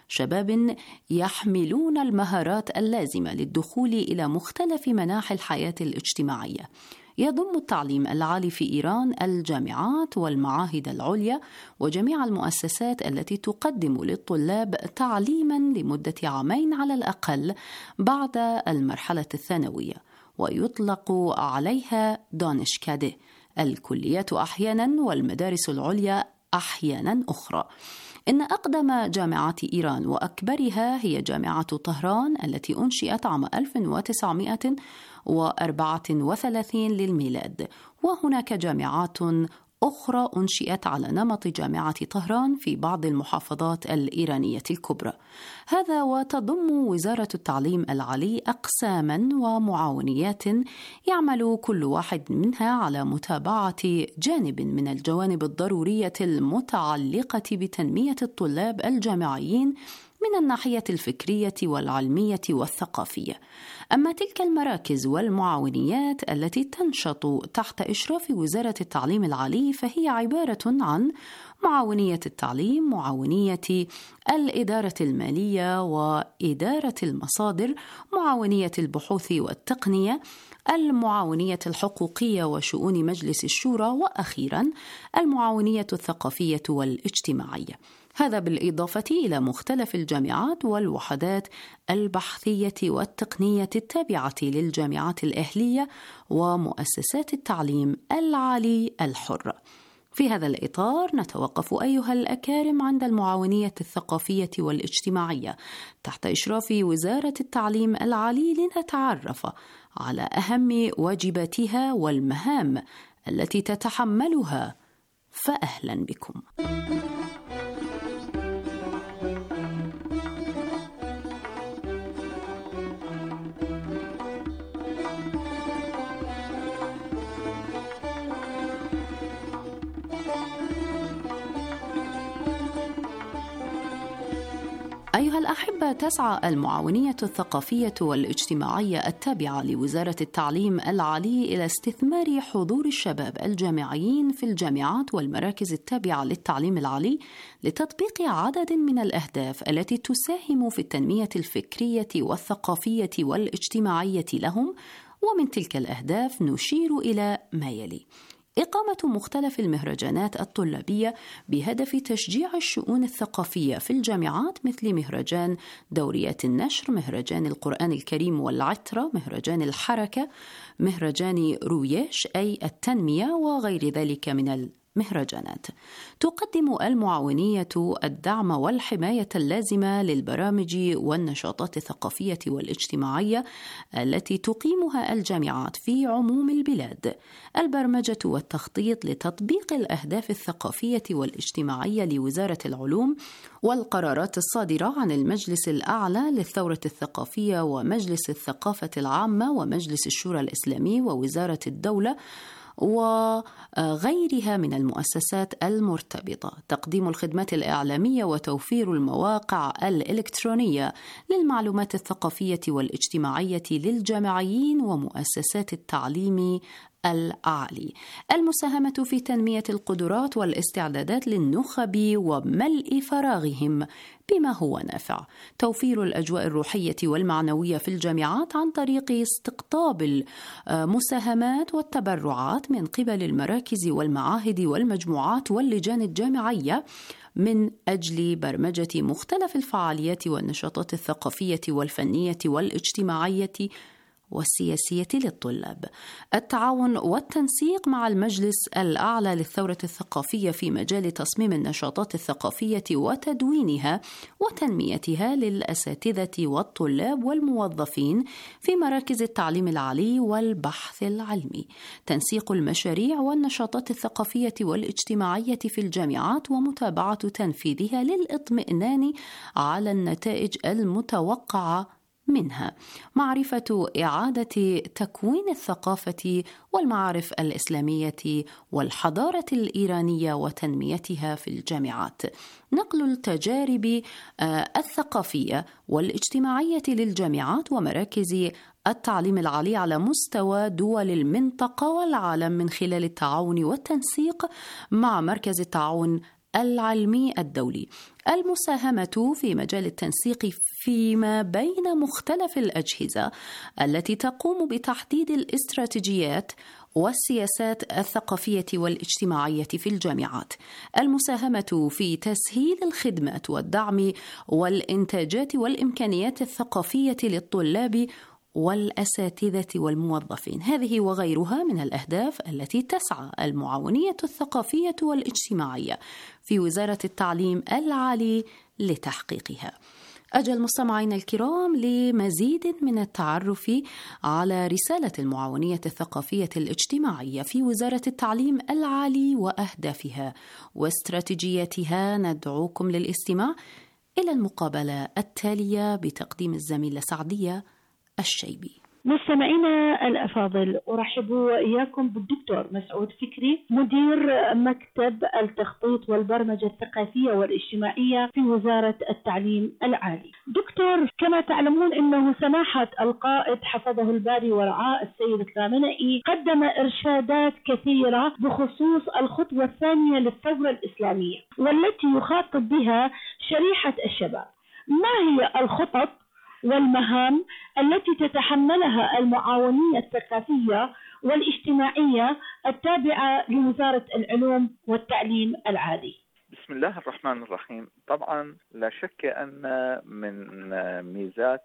شباب يحملون المهارات اللازمة للدخول إلى مختلف مناحي الحياة الاجتماعية. يضم التعليم العالي في إيران الجامعات والمعاهد العليا وجميع المؤسسات التي تقدم للطلاب تعليما لمدة عامين على الأقل بعد المرحلة الثانوية، ويطلق عليها دانشكاده، الكليات أحيانا والمدارس العليا أحيانا أخرى. إن أقدم جامعات إيران وأكبرها هي جامعة طهران التي أنشئت عام ألف وتسعمائة وأربعة وثلاثين للميلاد، وهناك جامعات أخرى أنشئت على نمط جامعة طهران في بعض المحافظات الإيرانية الكبرى. هذا وتضم وزارة التعليم العالي أقساما ومعاونيات يعمل كل واحد منها على متابعة جانب من الجوانب الضرورية المتعلقة بتنمية الطلاب الجامعيين من الناحية الفكرية والعلمية والثقافية. أما تلك المراكز والمعاونيات التي تنشط تحت إشراف وزارة التعليم العالي فهي عبارة عن معاونية التعليم، معاونية الإدارة المالية وإدارة المصادر، معاونية البحوث والتقنية، المعاونية الحقوقية وشؤون مجلس الشورى، وأخيرا المعاونية الثقافية والاجتماعية. هذا بالإضافة إلى مختلف الجامعات والوحدات البحثية والتقنية التابعة للجامعات الأهلية ومؤسسات التعليم العالي الحر. في هذا الإطار نتوقف أيها الأكارم عند المعاونية الثقافية والاجتماعية تحت إشراف وزارة التعليم العالي لنتعرف على أهم واجباتها والمهام التي تتحملها. فأهلا بكم. أيها الأحبة، تسعى المعاونية الثقافية والاجتماعية التابعة لوزارة التعليم العالي إلى استثمار حضور الشباب الجامعيين في الجامعات والمراكز التابعة للتعليم العالي لتطبيق عدد من الأهداف التي تساهم في التنمية الفكرية والثقافية والاجتماعية لهم. ومن تلك الأهداف نشير إلى ما يلي: إقامة مختلف المهرجانات الطلابية بهدف تشجيع الشؤون الثقافية في الجامعات، مثل مهرجان دوريات النشر، مهرجان القرآن الكريم والعترة، مهرجان الحركة، مهرجان رويش أي التنمية، وغير ذلك من المهرجانات. تقدم المعاونية الدعم والحماية اللازمة للبرامج والنشاطات الثقافية والاجتماعية التي تقيمها الجامعات في عموم البلاد، البرمجة والتخطيط لتطبيق الأهداف الثقافية والاجتماعية لوزارة العلوم، والقرارات الصادرة عن المجلس الأعلى للثورة الثقافية ومجلس الثقافة العامة ومجلس الشورى الإسلامي ووزارة الدولة وغيرها من المؤسسات المرتبطة، تقديم الخدمات الإعلامية وتوفير المواقع الإلكترونية للمعلومات الثقافية والاجتماعية للجامعيين ومؤسسات التعليم العالي، المساهمة في تنمية القدرات والاستعدادات للنخب وملء فراغهم بما هو نافع، توفير الأجواء الروحية والمعنوية في الجامعات عن طريق استقطاب المساهمات والتبرعات من قبل المراكز والمعاهد والمجموعات واللجان الجامعية من أجل برمجة مختلف الفعاليات والنشاطات الثقافية والفنية والاجتماعية والسياسية للطلاب، التعاون والتنسيق مع المجلس الأعلى للثورة الثقافية في مجال تصميم النشاطات الثقافية وتدوينها وتنميتها للأساتذة والطلاب والموظفين في مراكز التعليم العالي والبحث العلمي، تنسيق المشاريع والنشاطات الثقافية والاجتماعية في الجامعات ومتابعة تنفيذها للإطمئنان على النتائج المتوقعة منها، معرفة إعادة تكوين الثقافة والمعارف الإسلامية والحضارة الإيرانية وتنميتها في الجامعات، نقل التجارب الثقافية والاجتماعية للجامعات ومراكز التعليم العالي على مستوى دول المنطقة والعالم من خلال التعاون والتنسيق مع مركز التعاون العلمي الدولي. المساهمة في مجال التنسيق فيما بين مختلف الأجهزة التي تقوم بتحديد الاستراتيجيات والسياسات الثقافية والاجتماعية في الجامعات. المساهمة في تسهيل الخدمات والدعم والإنتاجات والإمكانيات الثقافية للطلاب والأساتذة والموظفين. هذه وغيرها من الأهداف التي تسعى المعاونية الثقافية والاجتماعية في وزارة التعليم العالي لتحقيقها. أجل مستمعينا الكرام لمزيد من التعرف على رسالة المعاونية الثقافية الاجتماعية في وزارة التعليم العالي وأهدافها واستراتيجياتها، ندعوكم للاستماع إلى المقابلة التالية بتقديم الزميلة سعدية الشيبي. مستمعينا الأفاضل، أرحب وإياكم بالدكتور مسعود فكري، مدير مكتب التخطيط والبرمجة الثقافية والاجتماعية في وزارة التعليم العالي. دكتور، كما تعلمون أنه سماحة القائد حفظه الباري ورعاه السيد الخامنئي قدم إرشادات كثيرة بخصوص الخطوة الثانية للثورة الإسلامية والتي يخاطب بها شريحة الشباب. ما هي الخطط والمهام التي تتحملها المعاونية الثقافية والاجتماعية التابعة لوزارة العلوم والتعليم العالي؟ بسم الله الرحمن الرحيم. طبعا لا شك أن من ميزات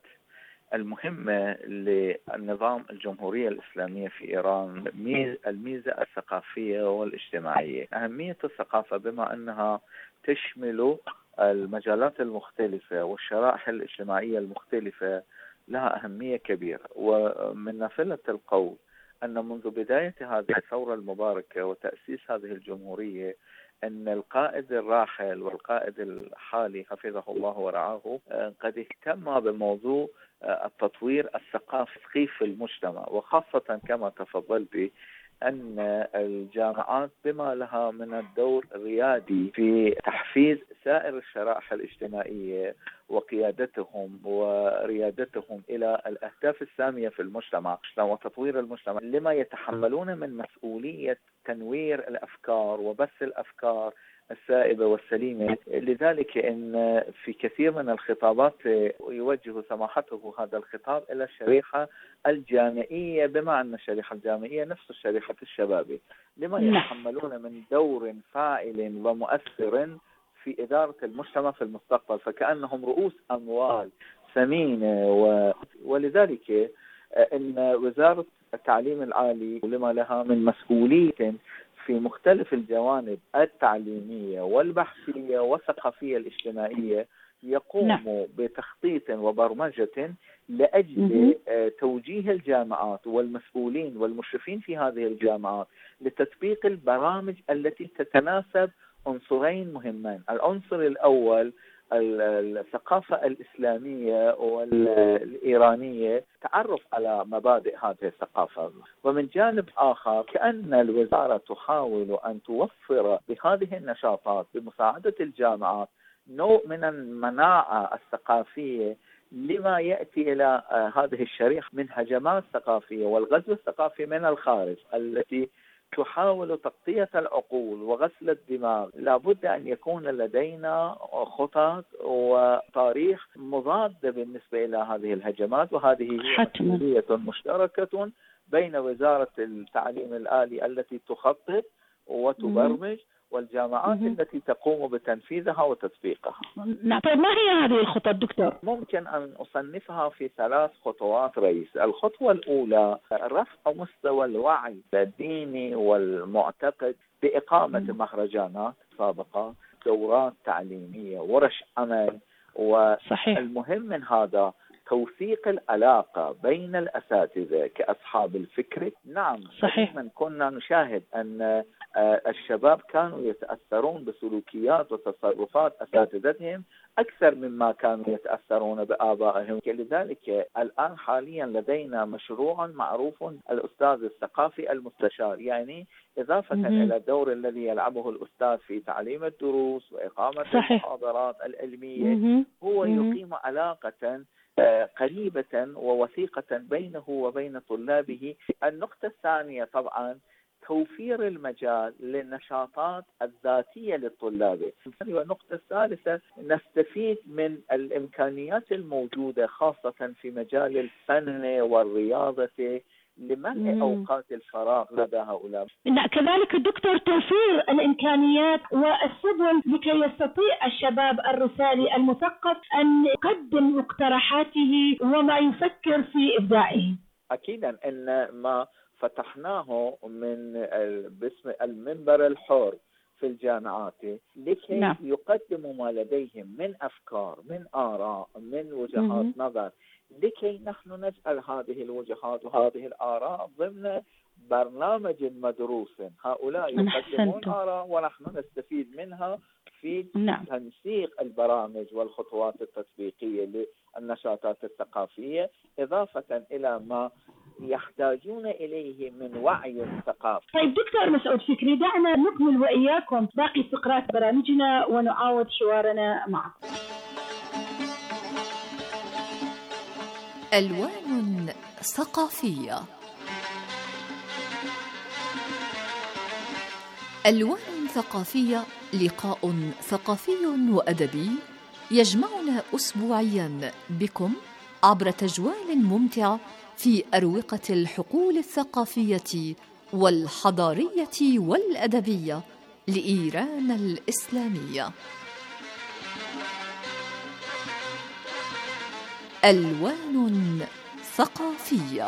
المهمة للنظام الجمهورية الإسلامية في إيران الميزة الثقافية والاجتماعية. أهمية الثقافة بما أنها تشمل المجالات المختلفة والشرائح الاجتماعية المختلفة لها أهمية كبيرة، ومن نافلة القول أن منذ بداية هذه الثورة المباركة وتأسيس هذه الجمهورية أن القائد الراحل والقائد الحالي حفظه الله ورعاه قد اهتم بموضوع التطوير الثقافي في المجتمع، وخاصة كما تفضل به أن الجامعات بما لها من الدور الريادي في تحفيز سائر الشرائح الاجتماعية وقيادتهم وريادتهم إلى الأهداف السامية في المجتمع وتطوير المجتمع، لما يتحملون من مسؤولية تنوير الأفكار وبث الأفكار السائبة والسليمة. لذلك إن في كثير من الخطابات يوجه سماحته هذا الخطاب إلى الشريحة الجامعية، بما أن الشريحة الجامعية نفس الشريحة الشبابية، لما يتحملون من دور فاعل ومؤثر في إدارة المجتمع في المستقبل، فكأنهم رؤوس أموال ثمينة. و... ولذلك إن وزارة التعليم العالي لما لها من مسؤولية في مختلف الجوانب التعليمية والبحثية والثقافية الاجتماعية يقوم نعم. بتخطيط وبرمجة لأجل م- توجيه الجامعات والمسؤولين والمشرفين في هذه الجامعات لتطبيق البرامج التي تتناسب عنصرين مهمين. العنصر الأول الثقافة الإسلامية والإيرانية، تعرف على مبادئ هذه الثقافة، ومن جانب آخر كأن الوزارة تحاول أن توفر بهذه النشاطات بمساعدة الجامعات نوع من المناعة الثقافية لما يأتي إلى هذه الشريحة من هجمات ثقافية والغزو الثقافي من الخارج التي تحاول تغطية العقول وغسل الدماغ. لابد أن يكون لدينا خطط وتاريخ مضاد بالنسبة إلى هذه الهجمات، وهذه مسؤولية مشتركة بين وزارة التعليم العالي التي تخطط وتبرمج والجامعات مم. التي تقوم بتنفيذها وتطبيقها. نعم، طيب ما هي هذه الخطط دكتور؟ ممكن أن أصنفها في ثلاث خطوات رئيس. الخطوة الأولى رفع مستوى الوعي الديني والمعتقد بإقامة مم. مهرجانات سابقة، دورات تعليمية، ورش عمل، والمهم من هذا توثيق العلاقة بين الأساتذة كأصحاب الفكر. نعم صحيح، من كنا نشاهد أن الشباب كانوا يتأثرون بسلوكيات وتصرفات أساتذتهم أكثر مما كانوا يتأثرون بآبائهم. لذلك الآن حاليا لدينا مشروع معروف الأستاذ الثقافي المستشار، يعني إضافة م- إلى الدور الذي يلعبه الأستاذ في تعليم الدروس وإقامة صحيح. المحاضرات العلمية م- هو م- يقيم علاقة قريبة ووثيقة بينه وبين طلابه. النقطة الثانية طبعا توفير المجال للنشاطات الذاتية للطلاب. والنقطة الثالثة نستفيد من الإمكانيات الموجودة خاصة في مجال الفن والرياضة لملء أوقات الفراغ لدى هؤلاء. كذلك الدكتور توفير الإمكانيات والسبل لكي يستطيع الشباب الرسالي المثقف أن يقدم مقترحاته وما يفكر في إبداعه. أكيدا أن ما فتحناه من باسم المنبر الحر في الجامعات لكي نعم. يقدموا ما لديهم من أفكار، من آراء، من وجهات م- نظر، لكي نحن نجعل هذه الوجهات وهذه الآراء ضمن برنامج مدروس. هؤلاء يقدمون آراء ونحن نستفيد منها في نعم. تنسيق البرامج والخطوات التطبيقية للنشاطات الثقافية، إضافة إلى ما يحتاجون إليه من وعي ثقافي. طيب دكتور مسعود فكري، دعنا نكمل وإياكم باقي فقرات برامجنا ونعاود حوارنا معكم. ألوان ثقافية. ألوان ثقافية لقاء ثقافي وأدبي يجمعنا أسبوعيا بكم عبر تجوال ممتع في أروقة الحقول الثقافية والحضارية والأدبية لإيران الإسلامية. ألوان ثقافية.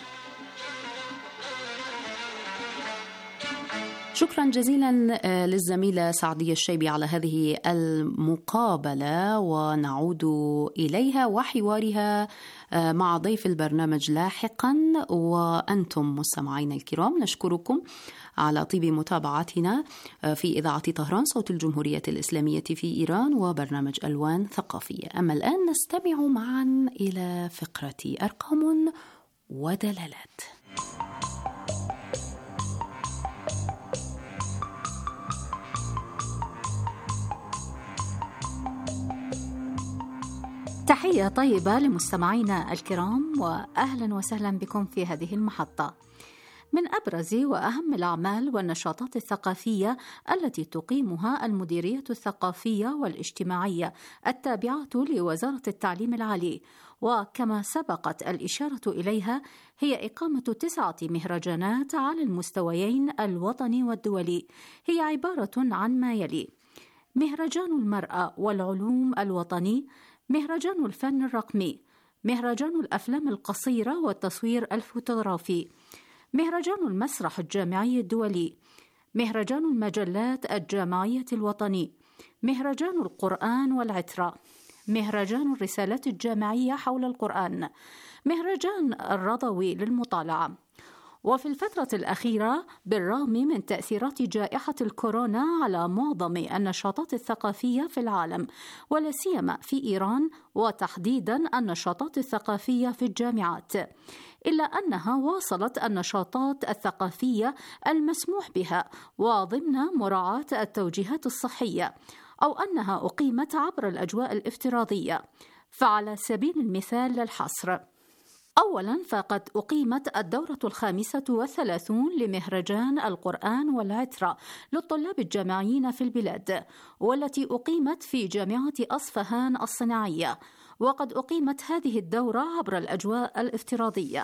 شكرا جزيلا للزميلة سعدية الشيبي على هذه المقابلة، ونعود إليها وحوارها مع ضيف البرنامج لاحقا. وأنتم مستمعين الكرام نشكركم على طيب متابعتنا في إذاعة طهران صوت الجمهورية الإسلامية في إيران وبرنامج ألوان ثقافية. أما الآن نستمع معا إلى فقرة أرقام ودلالات. تحية طيبة لمستمعينا الكرام وأهلا وسهلا بكم في هذه المحطة. من أبرز وأهم الأعمال والنشاطات الثقافية التي تقيمها المديرية الثقافية والاجتماعية التابعة لوزارة التعليم العالي، وكما سبقت الإشارة إليها، هي إقامة تسعة مهرجانات على المستويين الوطني والدولي. هي عبارة عن ما يلي: مهرجان المرأة والعلوم الوطني، مهرجان الفن الرقمي، مهرجان الأفلام القصيرة والتصوير الفوتوغرافي، مهرجان المسرح الجامعي الدولي، مهرجان المجلات الجامعية الوطني، مهرجان القرآن والعترة، مهرجان الرسالات الجامعية حول القرآن، مهرجان الرضوي للمطالعة. وفي الفترة الأخيرة بالرغم من تأثيرات جائحة الكورونا على معظم النشاطات الثقافية في العالم ولا سيما في إيران، وتحديدا النشاطات الثقافية في الجامعات، إلا أنها واصلت النشاطات الثقافية المسموح بها وضمن مراعاة التوجيهات الصحية، أو أنها أقيمت عبر الأجواء الافتراضية. فعلى سبيل المثال للحصر، أولاً فقد أقيمت الدورة الخامسة والثلاثون لمهرجان القرآن والعترة للطلاب الجامعيين في البلاد، والتي أقيمت في جامعة أصفهان الصناعية، وقد أقيمت هذه الدورة عبر الأجواء الافتراضية.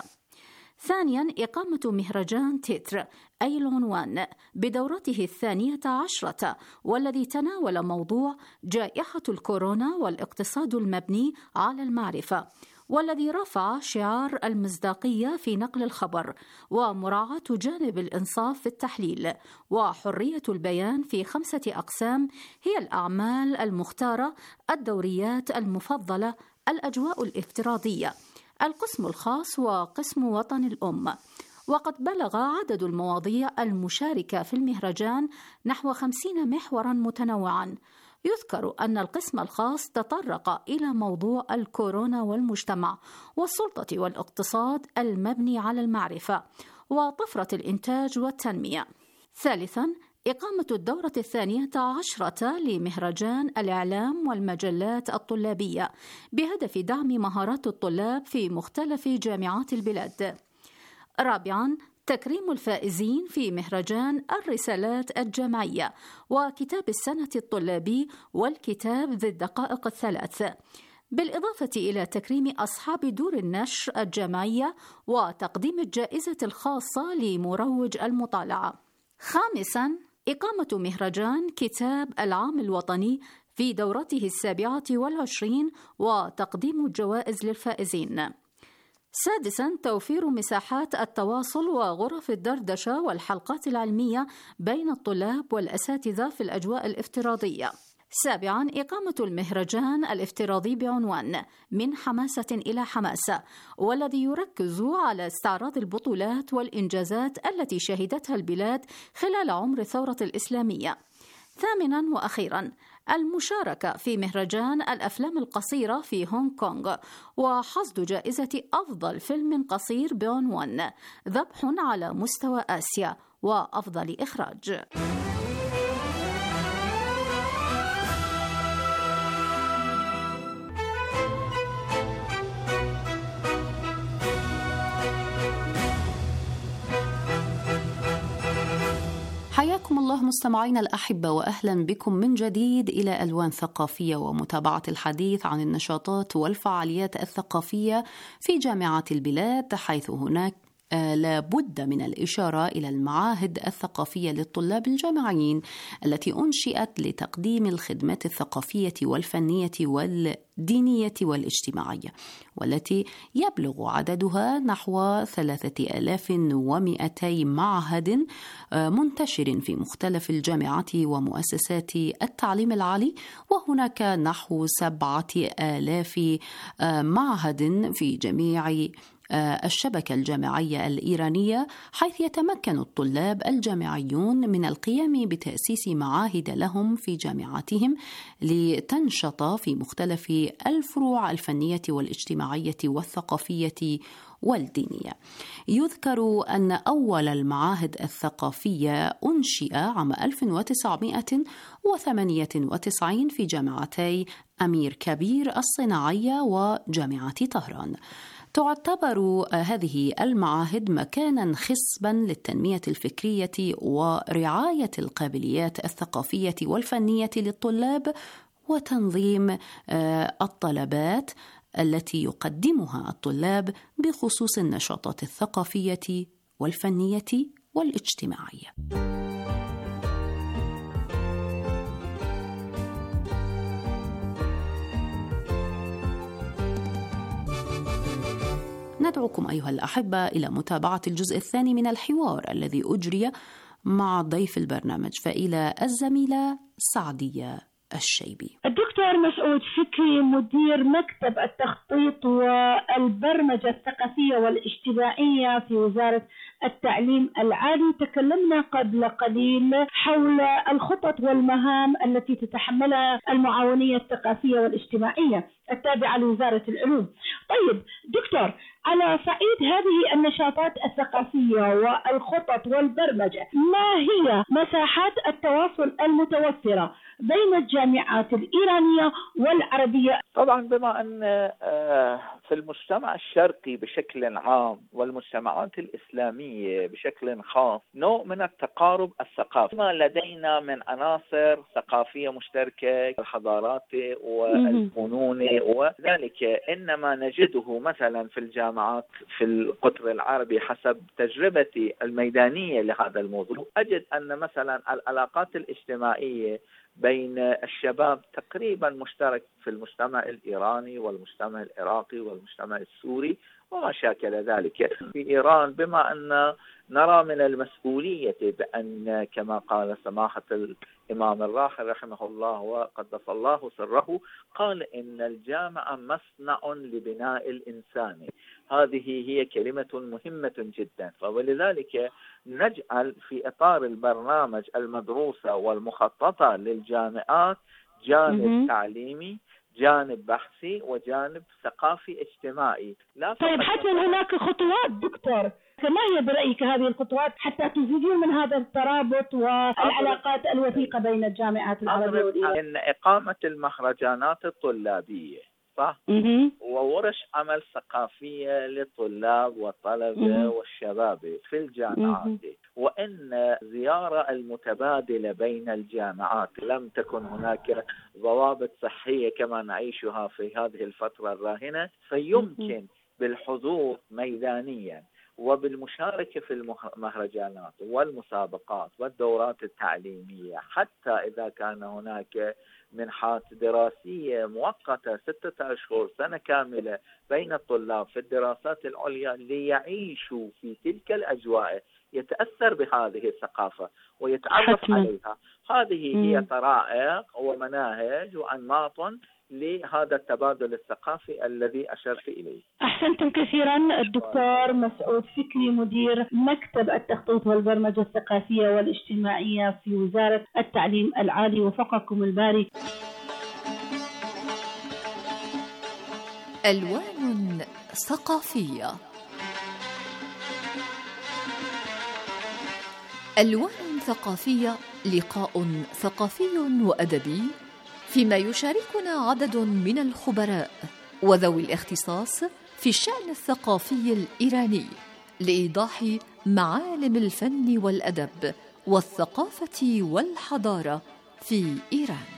ثانياً إقامة مهرجان تتر أي العنوان بدورته الثانية عشرة، والذي تناول موضوع جائحة الكورونا والاقتصاد المبني على المعرفة، والذي رفع شعار المصداقية في نقل الخبر ومراعاة جانب الإنصاف في التحليل وحرية البيان في خمسة أقسام هي الأعمال المختارة، الدوريات المفضلة، الأجواء الافتراضية، القسم الخاص وقسم وطن الأم. وقد بلغ عدد المواضيع المشاركة في المهرجان نحو خمسين محورا متنوعا. يذكر أن القسم الخاص تطرق إلى موضوع الكورونا والمجتمع والسلطة والاقتصاد المبني على المعرفة وطفرة الإنتاج والتنمية. ثالثاً إقامة الدورة الثانية عشرة لمهرجان الإعلام والمجلات الطلابية بهدف دعم مهارات الطلاب في مختلف جامعات البلاد. رابعاً تكريم الفائزين في مهرجان الرسالات الجامعية وكتاب السنة الطلابي والكتاب ذي الدقائق الثلاث، بالإضافة إلى تكريم أصحاب دور النشر الجامعية وتقديم الجائزة الخاصة لمروج المطالعة. خامساً، إقامة مهرجان كتاب العام الوطني في دورته السابعة والعشرين وتقديم الجوائز للفائزين. سادساً، توفير مساحات التواصل وغرف الدردشة والحلقات العلمية بين الطلاب والأساتذة في الأجواء الافتراضية. سابعاً، إقامة المهرجان الافتراضي بعنوان من حماسة إلى حماسة، والذي يركز على استعراض البطولات والإنجازات التي شهدتها البلاد خلال عمر الثورة الإسلامية. ثامناً وأخيراً، المشاركة في مهرجان الأفلام القصيرة في هونغ كونغ وحصد جائزة أفضل فيلم قصير بعنوان ذبح على مستوى آسيا وأفضل إخراج. حياكم الله مستمعينا الأحبة، وأهلا بكم من جديد إلى ألوان ثقافية ومتابعة الحديث عن النشاطات والفعاليات الثقافية في جامعات البلاد، حيث هناك لا بد من الإشارة إلى المعاهد الثقافية للطلاب الجامعيين التي أنشئت لتقديم الخدمات الثقافية والفنية والدينية والاجتماعية، والتي يبلغ عددها نحو ثلاثة آلاف ومئتي معهد منتشر في مختلف الجامعات ومؤسسات التعليم العالي، وهناك نحو سبعة آلاف معهد في جميع الشبكة الجامعية الإيرانية، حيث يتمكن الطلاب الجامعيون من القيام بتأسيس معاهد لهم في جامعاتهم لتنشط في مختلف الفروع الفنية والاجتماعية والثقافية والدينية. يذكر أن أول المعاهد الثقافية أنشئ عام ألف وتسعمائة وثمانية وتسعين في جامعتي أمير كبير الصناعية وجامعة طهران. تعتبر هذه المعاهد مكانا خصبا للتنمية الفكرية ورعاية القابليات الثقافية والفنية للطلاب وتنظيم الطلبات التي يقدمها الطلاب بخصوص النشاطات الثقافية والفنية والاجتماعية. ندعوكم أيها الأحبة إلى متابعة الجزء الثاني من الحوار الذي أجري مع ضيف البرنامج، فإلى الزميلة سعدية الشيبي. الدكتور مسعود فكري، مدير مكتب التخطيط والبرمجة الثقافية والاجتماعية في وزارة التعليم العالي. تكلمنا قبل قليل حول الخطط والمهام التي تتحملها المعاونية الثقافية والاجتماعية التابعة لوزارة العلوم. طيب دكتور، على صعيد هذه النشاطات الثقافية والخطط والبرمجة، ما هي مساحات التواصل المتوفرة بين الجامعات الإيرانية والعربية؟ طبعا بما أن في المجتمع الشرقي بشكل عام والمجتمعات الإسلامية بشكل خاص نوع من التقارب الثقافي، ما لدينا من عناصر ثقافية مشتركة، الحضارات والفنون، وذلك إنما نجده مثلا في الجامعات في القطر العربي حسب تجربتي الميدانية لهذا الموضوع، أجد أن مثلا العلاقات الاجتماعية بين الشباب تقريبا مشترك في المجتمع الإيراني والمجتمع العراقي والمجتمع السوري وما شاكل ذلك. في إيران بما أن نرى من المسؤولية بأن كما قال سماحة الإمام الراحل رحمه الله وقدس الله سره، قال إن الجامعة مصنع لبناء الإنسان. هذه هي كلمة مهمة جدا، ولذلك نجعل في إطار البرنامج المدروسة والمخططة للجامعات جانب تعليمي، جانب بحثي، وجانب ثقافي اجتماعي. لا طيب حتما هناك خطوات دكتور، فما هي برأيك هذه الخطوات حتى تزيدون من هذا الترابط والعلاقات الوثيقة بين الجامعات العربية والإيرانية؟ إن إقامة المهرجانات الطلابية صح؟ وورش عمل ثقافية للطلاب والطلبة والشباب في الجامعات، وإن زيارة المتبادلة بين الجامعات لم تكن هناك ضوابط صحية كما نعيشها في هذه الفترة الراهنة، فيمكن بالحضور ميدانيا وبالمشاركة في المهرجانات والمسابقات والدورات التعليمية، حتى إذا كان هناك منحات دراسية مؤقتة ستة أشهر سنة كاملة بين الطلاب في الدراسات العليا ليعيشوا في تلك الأجواء، يتأثر بهذه الثقافة ويتعرف حتما عليها. هذه هي طرائق ومناهج وأنماط لهذا التبادل الثقافي الذي أشرت إليه. أحسنتم كثيرا. الدكتور مسعود فكري، مدير مكتب التخطيط والبرمجة الثقافية والاجتماعية في وزارة التعليم العالي، وفقكم الباري. ألوان ثقافية. ألوان ثقافية، لقاء ثقافي وأدبي فيما يشاركنا عدد من الخبراء وذوي الاختصاص في الشأن الثقافي الإيراني لإيضاح معالم الفن والأدب والثقافة والحضارة في إيران.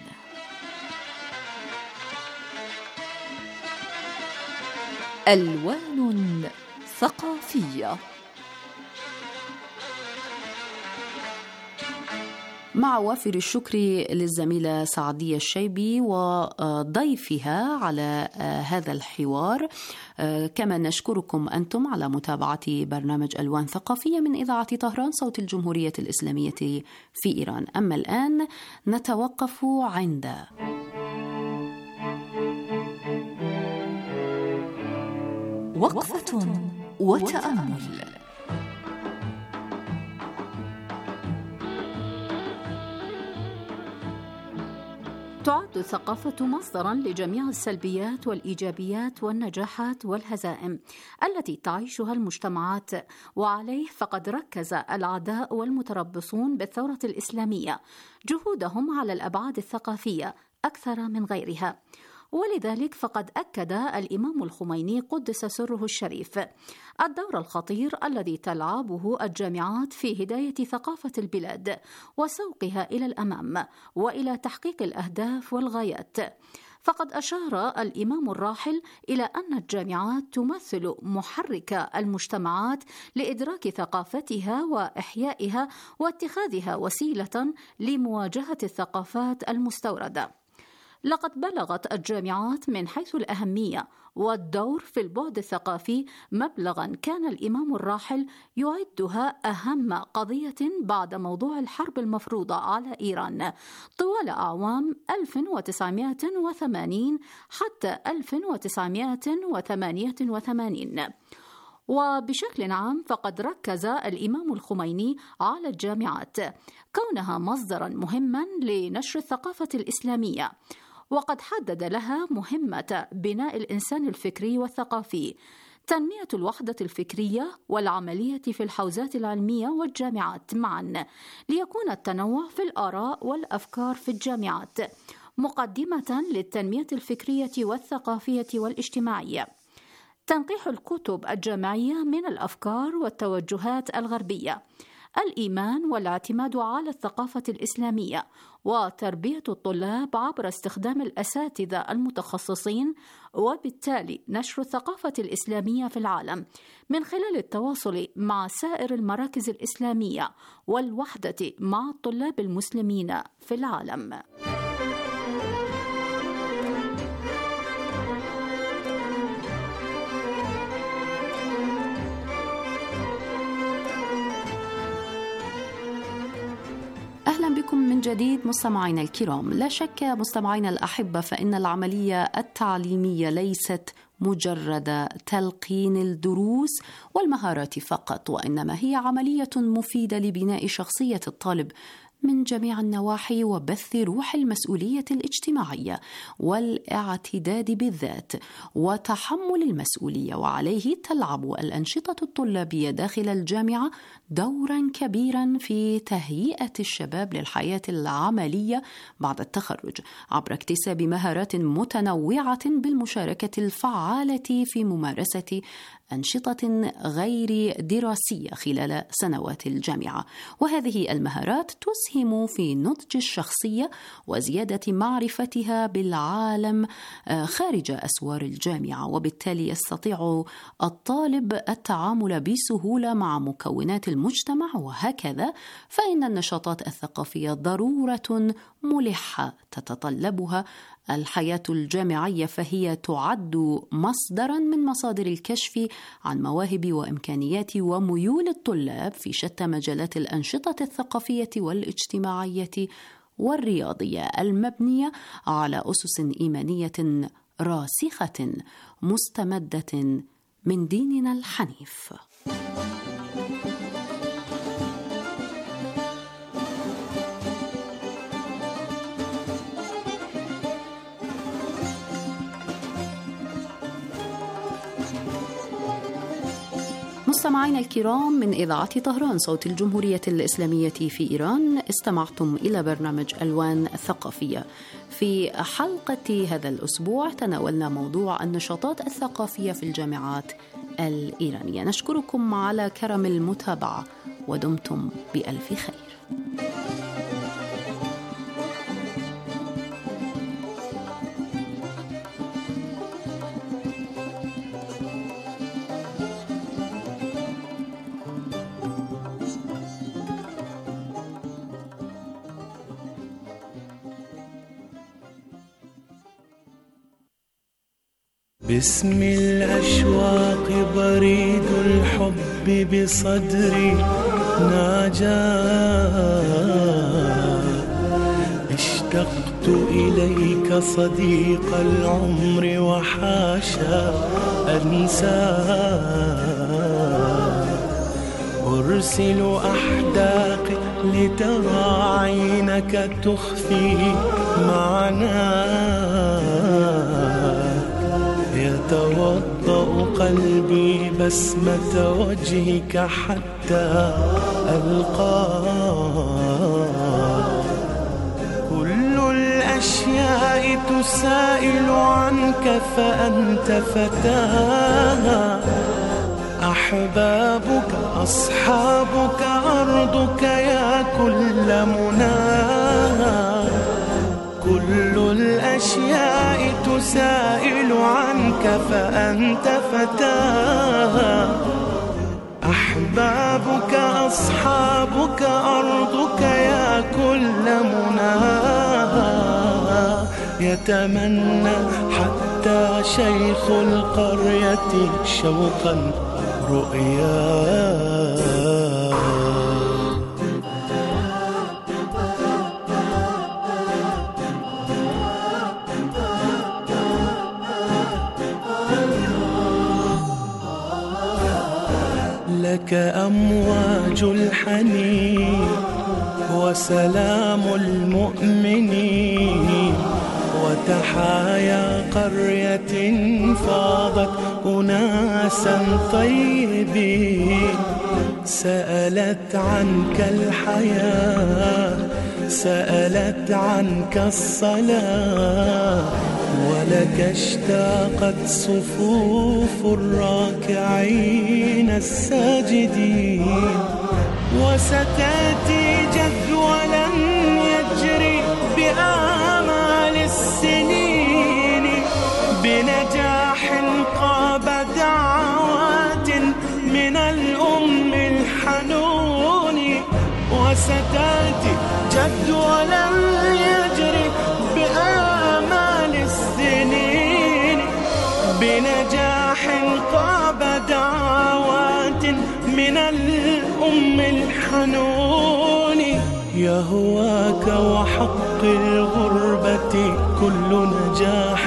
ألوان ثقافية. مع وافر الشكر للزميلة سعدية الشيبي وضيفها على هذا الحوار، كما نشكركم أنتم على متابعة برنامج ألوان ثقافية من إذاعة طهران صوت الجمهورية الإسلامية في إيران. أما الآن نتوقف عند وقفة وتأمل. تعد الثقافة مصدراً لجميع السلبيات والإيجابيات والنجاحات والهزائم التي تعيشها المجتمعات، وعليه فقد ركز الأعداء والمتربصون بالثورة الإسلامية جهودهم على الأبعاد الثقافية أكثر من غيرها. ولذلك فقد أكد الإمام الخميني قدس سره الشريف الدور الخطير الذي تلعبه الجامعات في هداية ثقافة البلاد وسوقها إلى الأمام وإلى تحقيق الأهداف والغايات. فقد أشار الإمام الراحل إلى أن الجامعات تمثل محرك المجتمعات لإدراك ثقافتها وإحيائها واتخاذها وسيلة لمواجهة الثقافات المستوردة. لقد بلغت الجامعات من حيث الأهمية والدور في البعد الثقافي مبلغاً كان الإمام الراحل يعدها أهم قضية بعد موضوع الحرب المفروضة على إيران طوال أعوام ألف وتسعمائة وثمانين حتى ألف وتسعمائة وثمانية وثمانين. وبشكل عام فقد ركز الإمام الخميني على الجامعات كونها مصدراً مهماً لنشر الثقافة الإسلامية، وقد حدد لها مهمة بناء الإنسان الفكري والثقافي، تنمية الوحدة الفكرية والعملية في الحوزات العلمية والجامعات معاً، ليكون التنوع في الآراء والأفكار في الجامعات مقدمة للتنمية الفكرية والثقافية والاجتماعية. تنقيح الكتب الجامعية من الأفكار والتوجهات الغربية، الإيمان والاعتماد على الثقافة الإسلامية، وتربية الطلاب عبر استخدام الأساتذة المتخصصين، وبالتالي نشر الثقافة الإسلامية في العالم من خلال التواصل مع سائر المراكز الإسلامية والوحدة مع الطلاب المسلمين في العالم. أهلا بكم من جديد مستمعينا الكرام. لا شك مستمعينا الأحبة فإن العملية التعليمية ليست مجرد تلقين الدروس والمهارات فقط، وإنما هي عملية مفيدة لبناء شخصية الطالب من جميع النواحي وبث روح المسؤولية الاجتماعية والاعتداد بالذات وتحمل المسؤولية. وعليه تلعب الأنشطة الطلابية داخل الجامعة دورا كبيرا في تهيئة الشباب للحياة العملية بعد التخرج عبر اكتساب مهارات متنوعة بالمشاركة الفعالة في ممارسة أنشطة غير دراسية خلال سنوات الجامعة. وهذه المهارات تسهم في نضج الشخصية وزيادة معرفتها بالعالم خارج أسوار الجامعة، وبالتالي يستطيع الطالب التعامل بسهولة مع مكونات المجتمع. وهكذا فإن النشاطات الثقافية ضرورة ملحة تتطلبها الحياة الجامعية، فهي تعد مصدرا من مصادر الكشف عن مواهب وإمكانيات وميول الطلاب في شتى مجالات الأنشطة الثقافية والاجتماعية والرياضية المبنية على أسس إيمانية راسخة مستمدة من ديننا الحنيف. مستمعينا الكرام، من إذاعة طهران صوت الجمهورية الإسلامية في إيران، استمعتم إلى برنامج ألوان ثقافية. في حلقة هذا الأسبوع تناولنا موضوع النشاطات الثقافية في الجامعات الإيرانية. نشكركم على كرم المتابعة ودمتم بألف خير. باسم الأشواق بريد الحب بصدري ناجاه، اشتقت إليك صديق العمر وحاشا أنساه، أرسل أحداقي لترى عينك تخفي معناه، يتوضأ قلبي بسمة وجهك حتى ألقاه، كل الأشياء تسائل عنك فأنت فتاها، أحبابك أصحابك أرضك يا كل مناها، كل الأشياء تسائل عنك فأنت فتاها، أحبابك أصحابك أرضك يا كل مناها، يتمنى حتى شيخ القرية شوقا رؤياه. لك أمواج الحنين وسلام المؤمنين، وتحايا قرية فاضت أناسا طيبين، سألت عنك الحياة سألت عنك الصلاة، ولك اشتاقت صفوف الراكعين الساجدين، وستأتي جدولا يجري بآمال السنين، بنجاح قاب دعوات من الأم الحنون، وستأتي جدولا يجري بآمال السنين، بنجاح قاب دعوات من الأم الحنون، يهواك وحق الغربة كل نجاح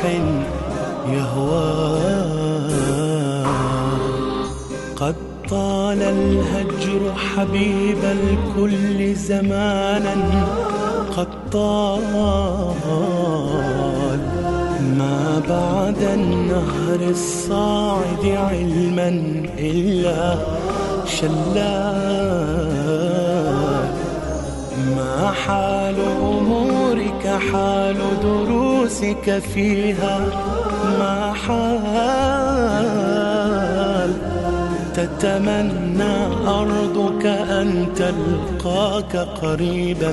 يهواه، قد طال الهجر هجر حبيب الكل زمانا قد طال، ما بعد النهر الصاعد علما إلا شلال. ما حال أمورك حال دروسك فيها، ما حال تتمنى أرضك أن تلقاك قريبا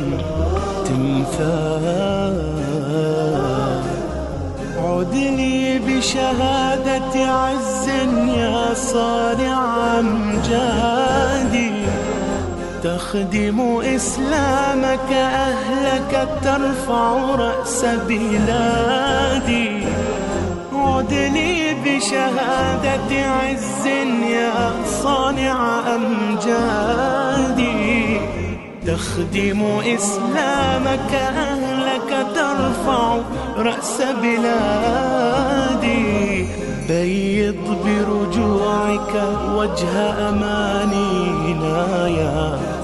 تمثال. عد لي بشهادة عز يا صانع أمجادي، تخدم إسلامك أهلك ترفع رأس بلادي. عد لي بشهادة عز يا صانع أمجادي، تخدم إسلامك أهلك ترفع رأس بلادي. بيض برجوعك وجه أمانينا يا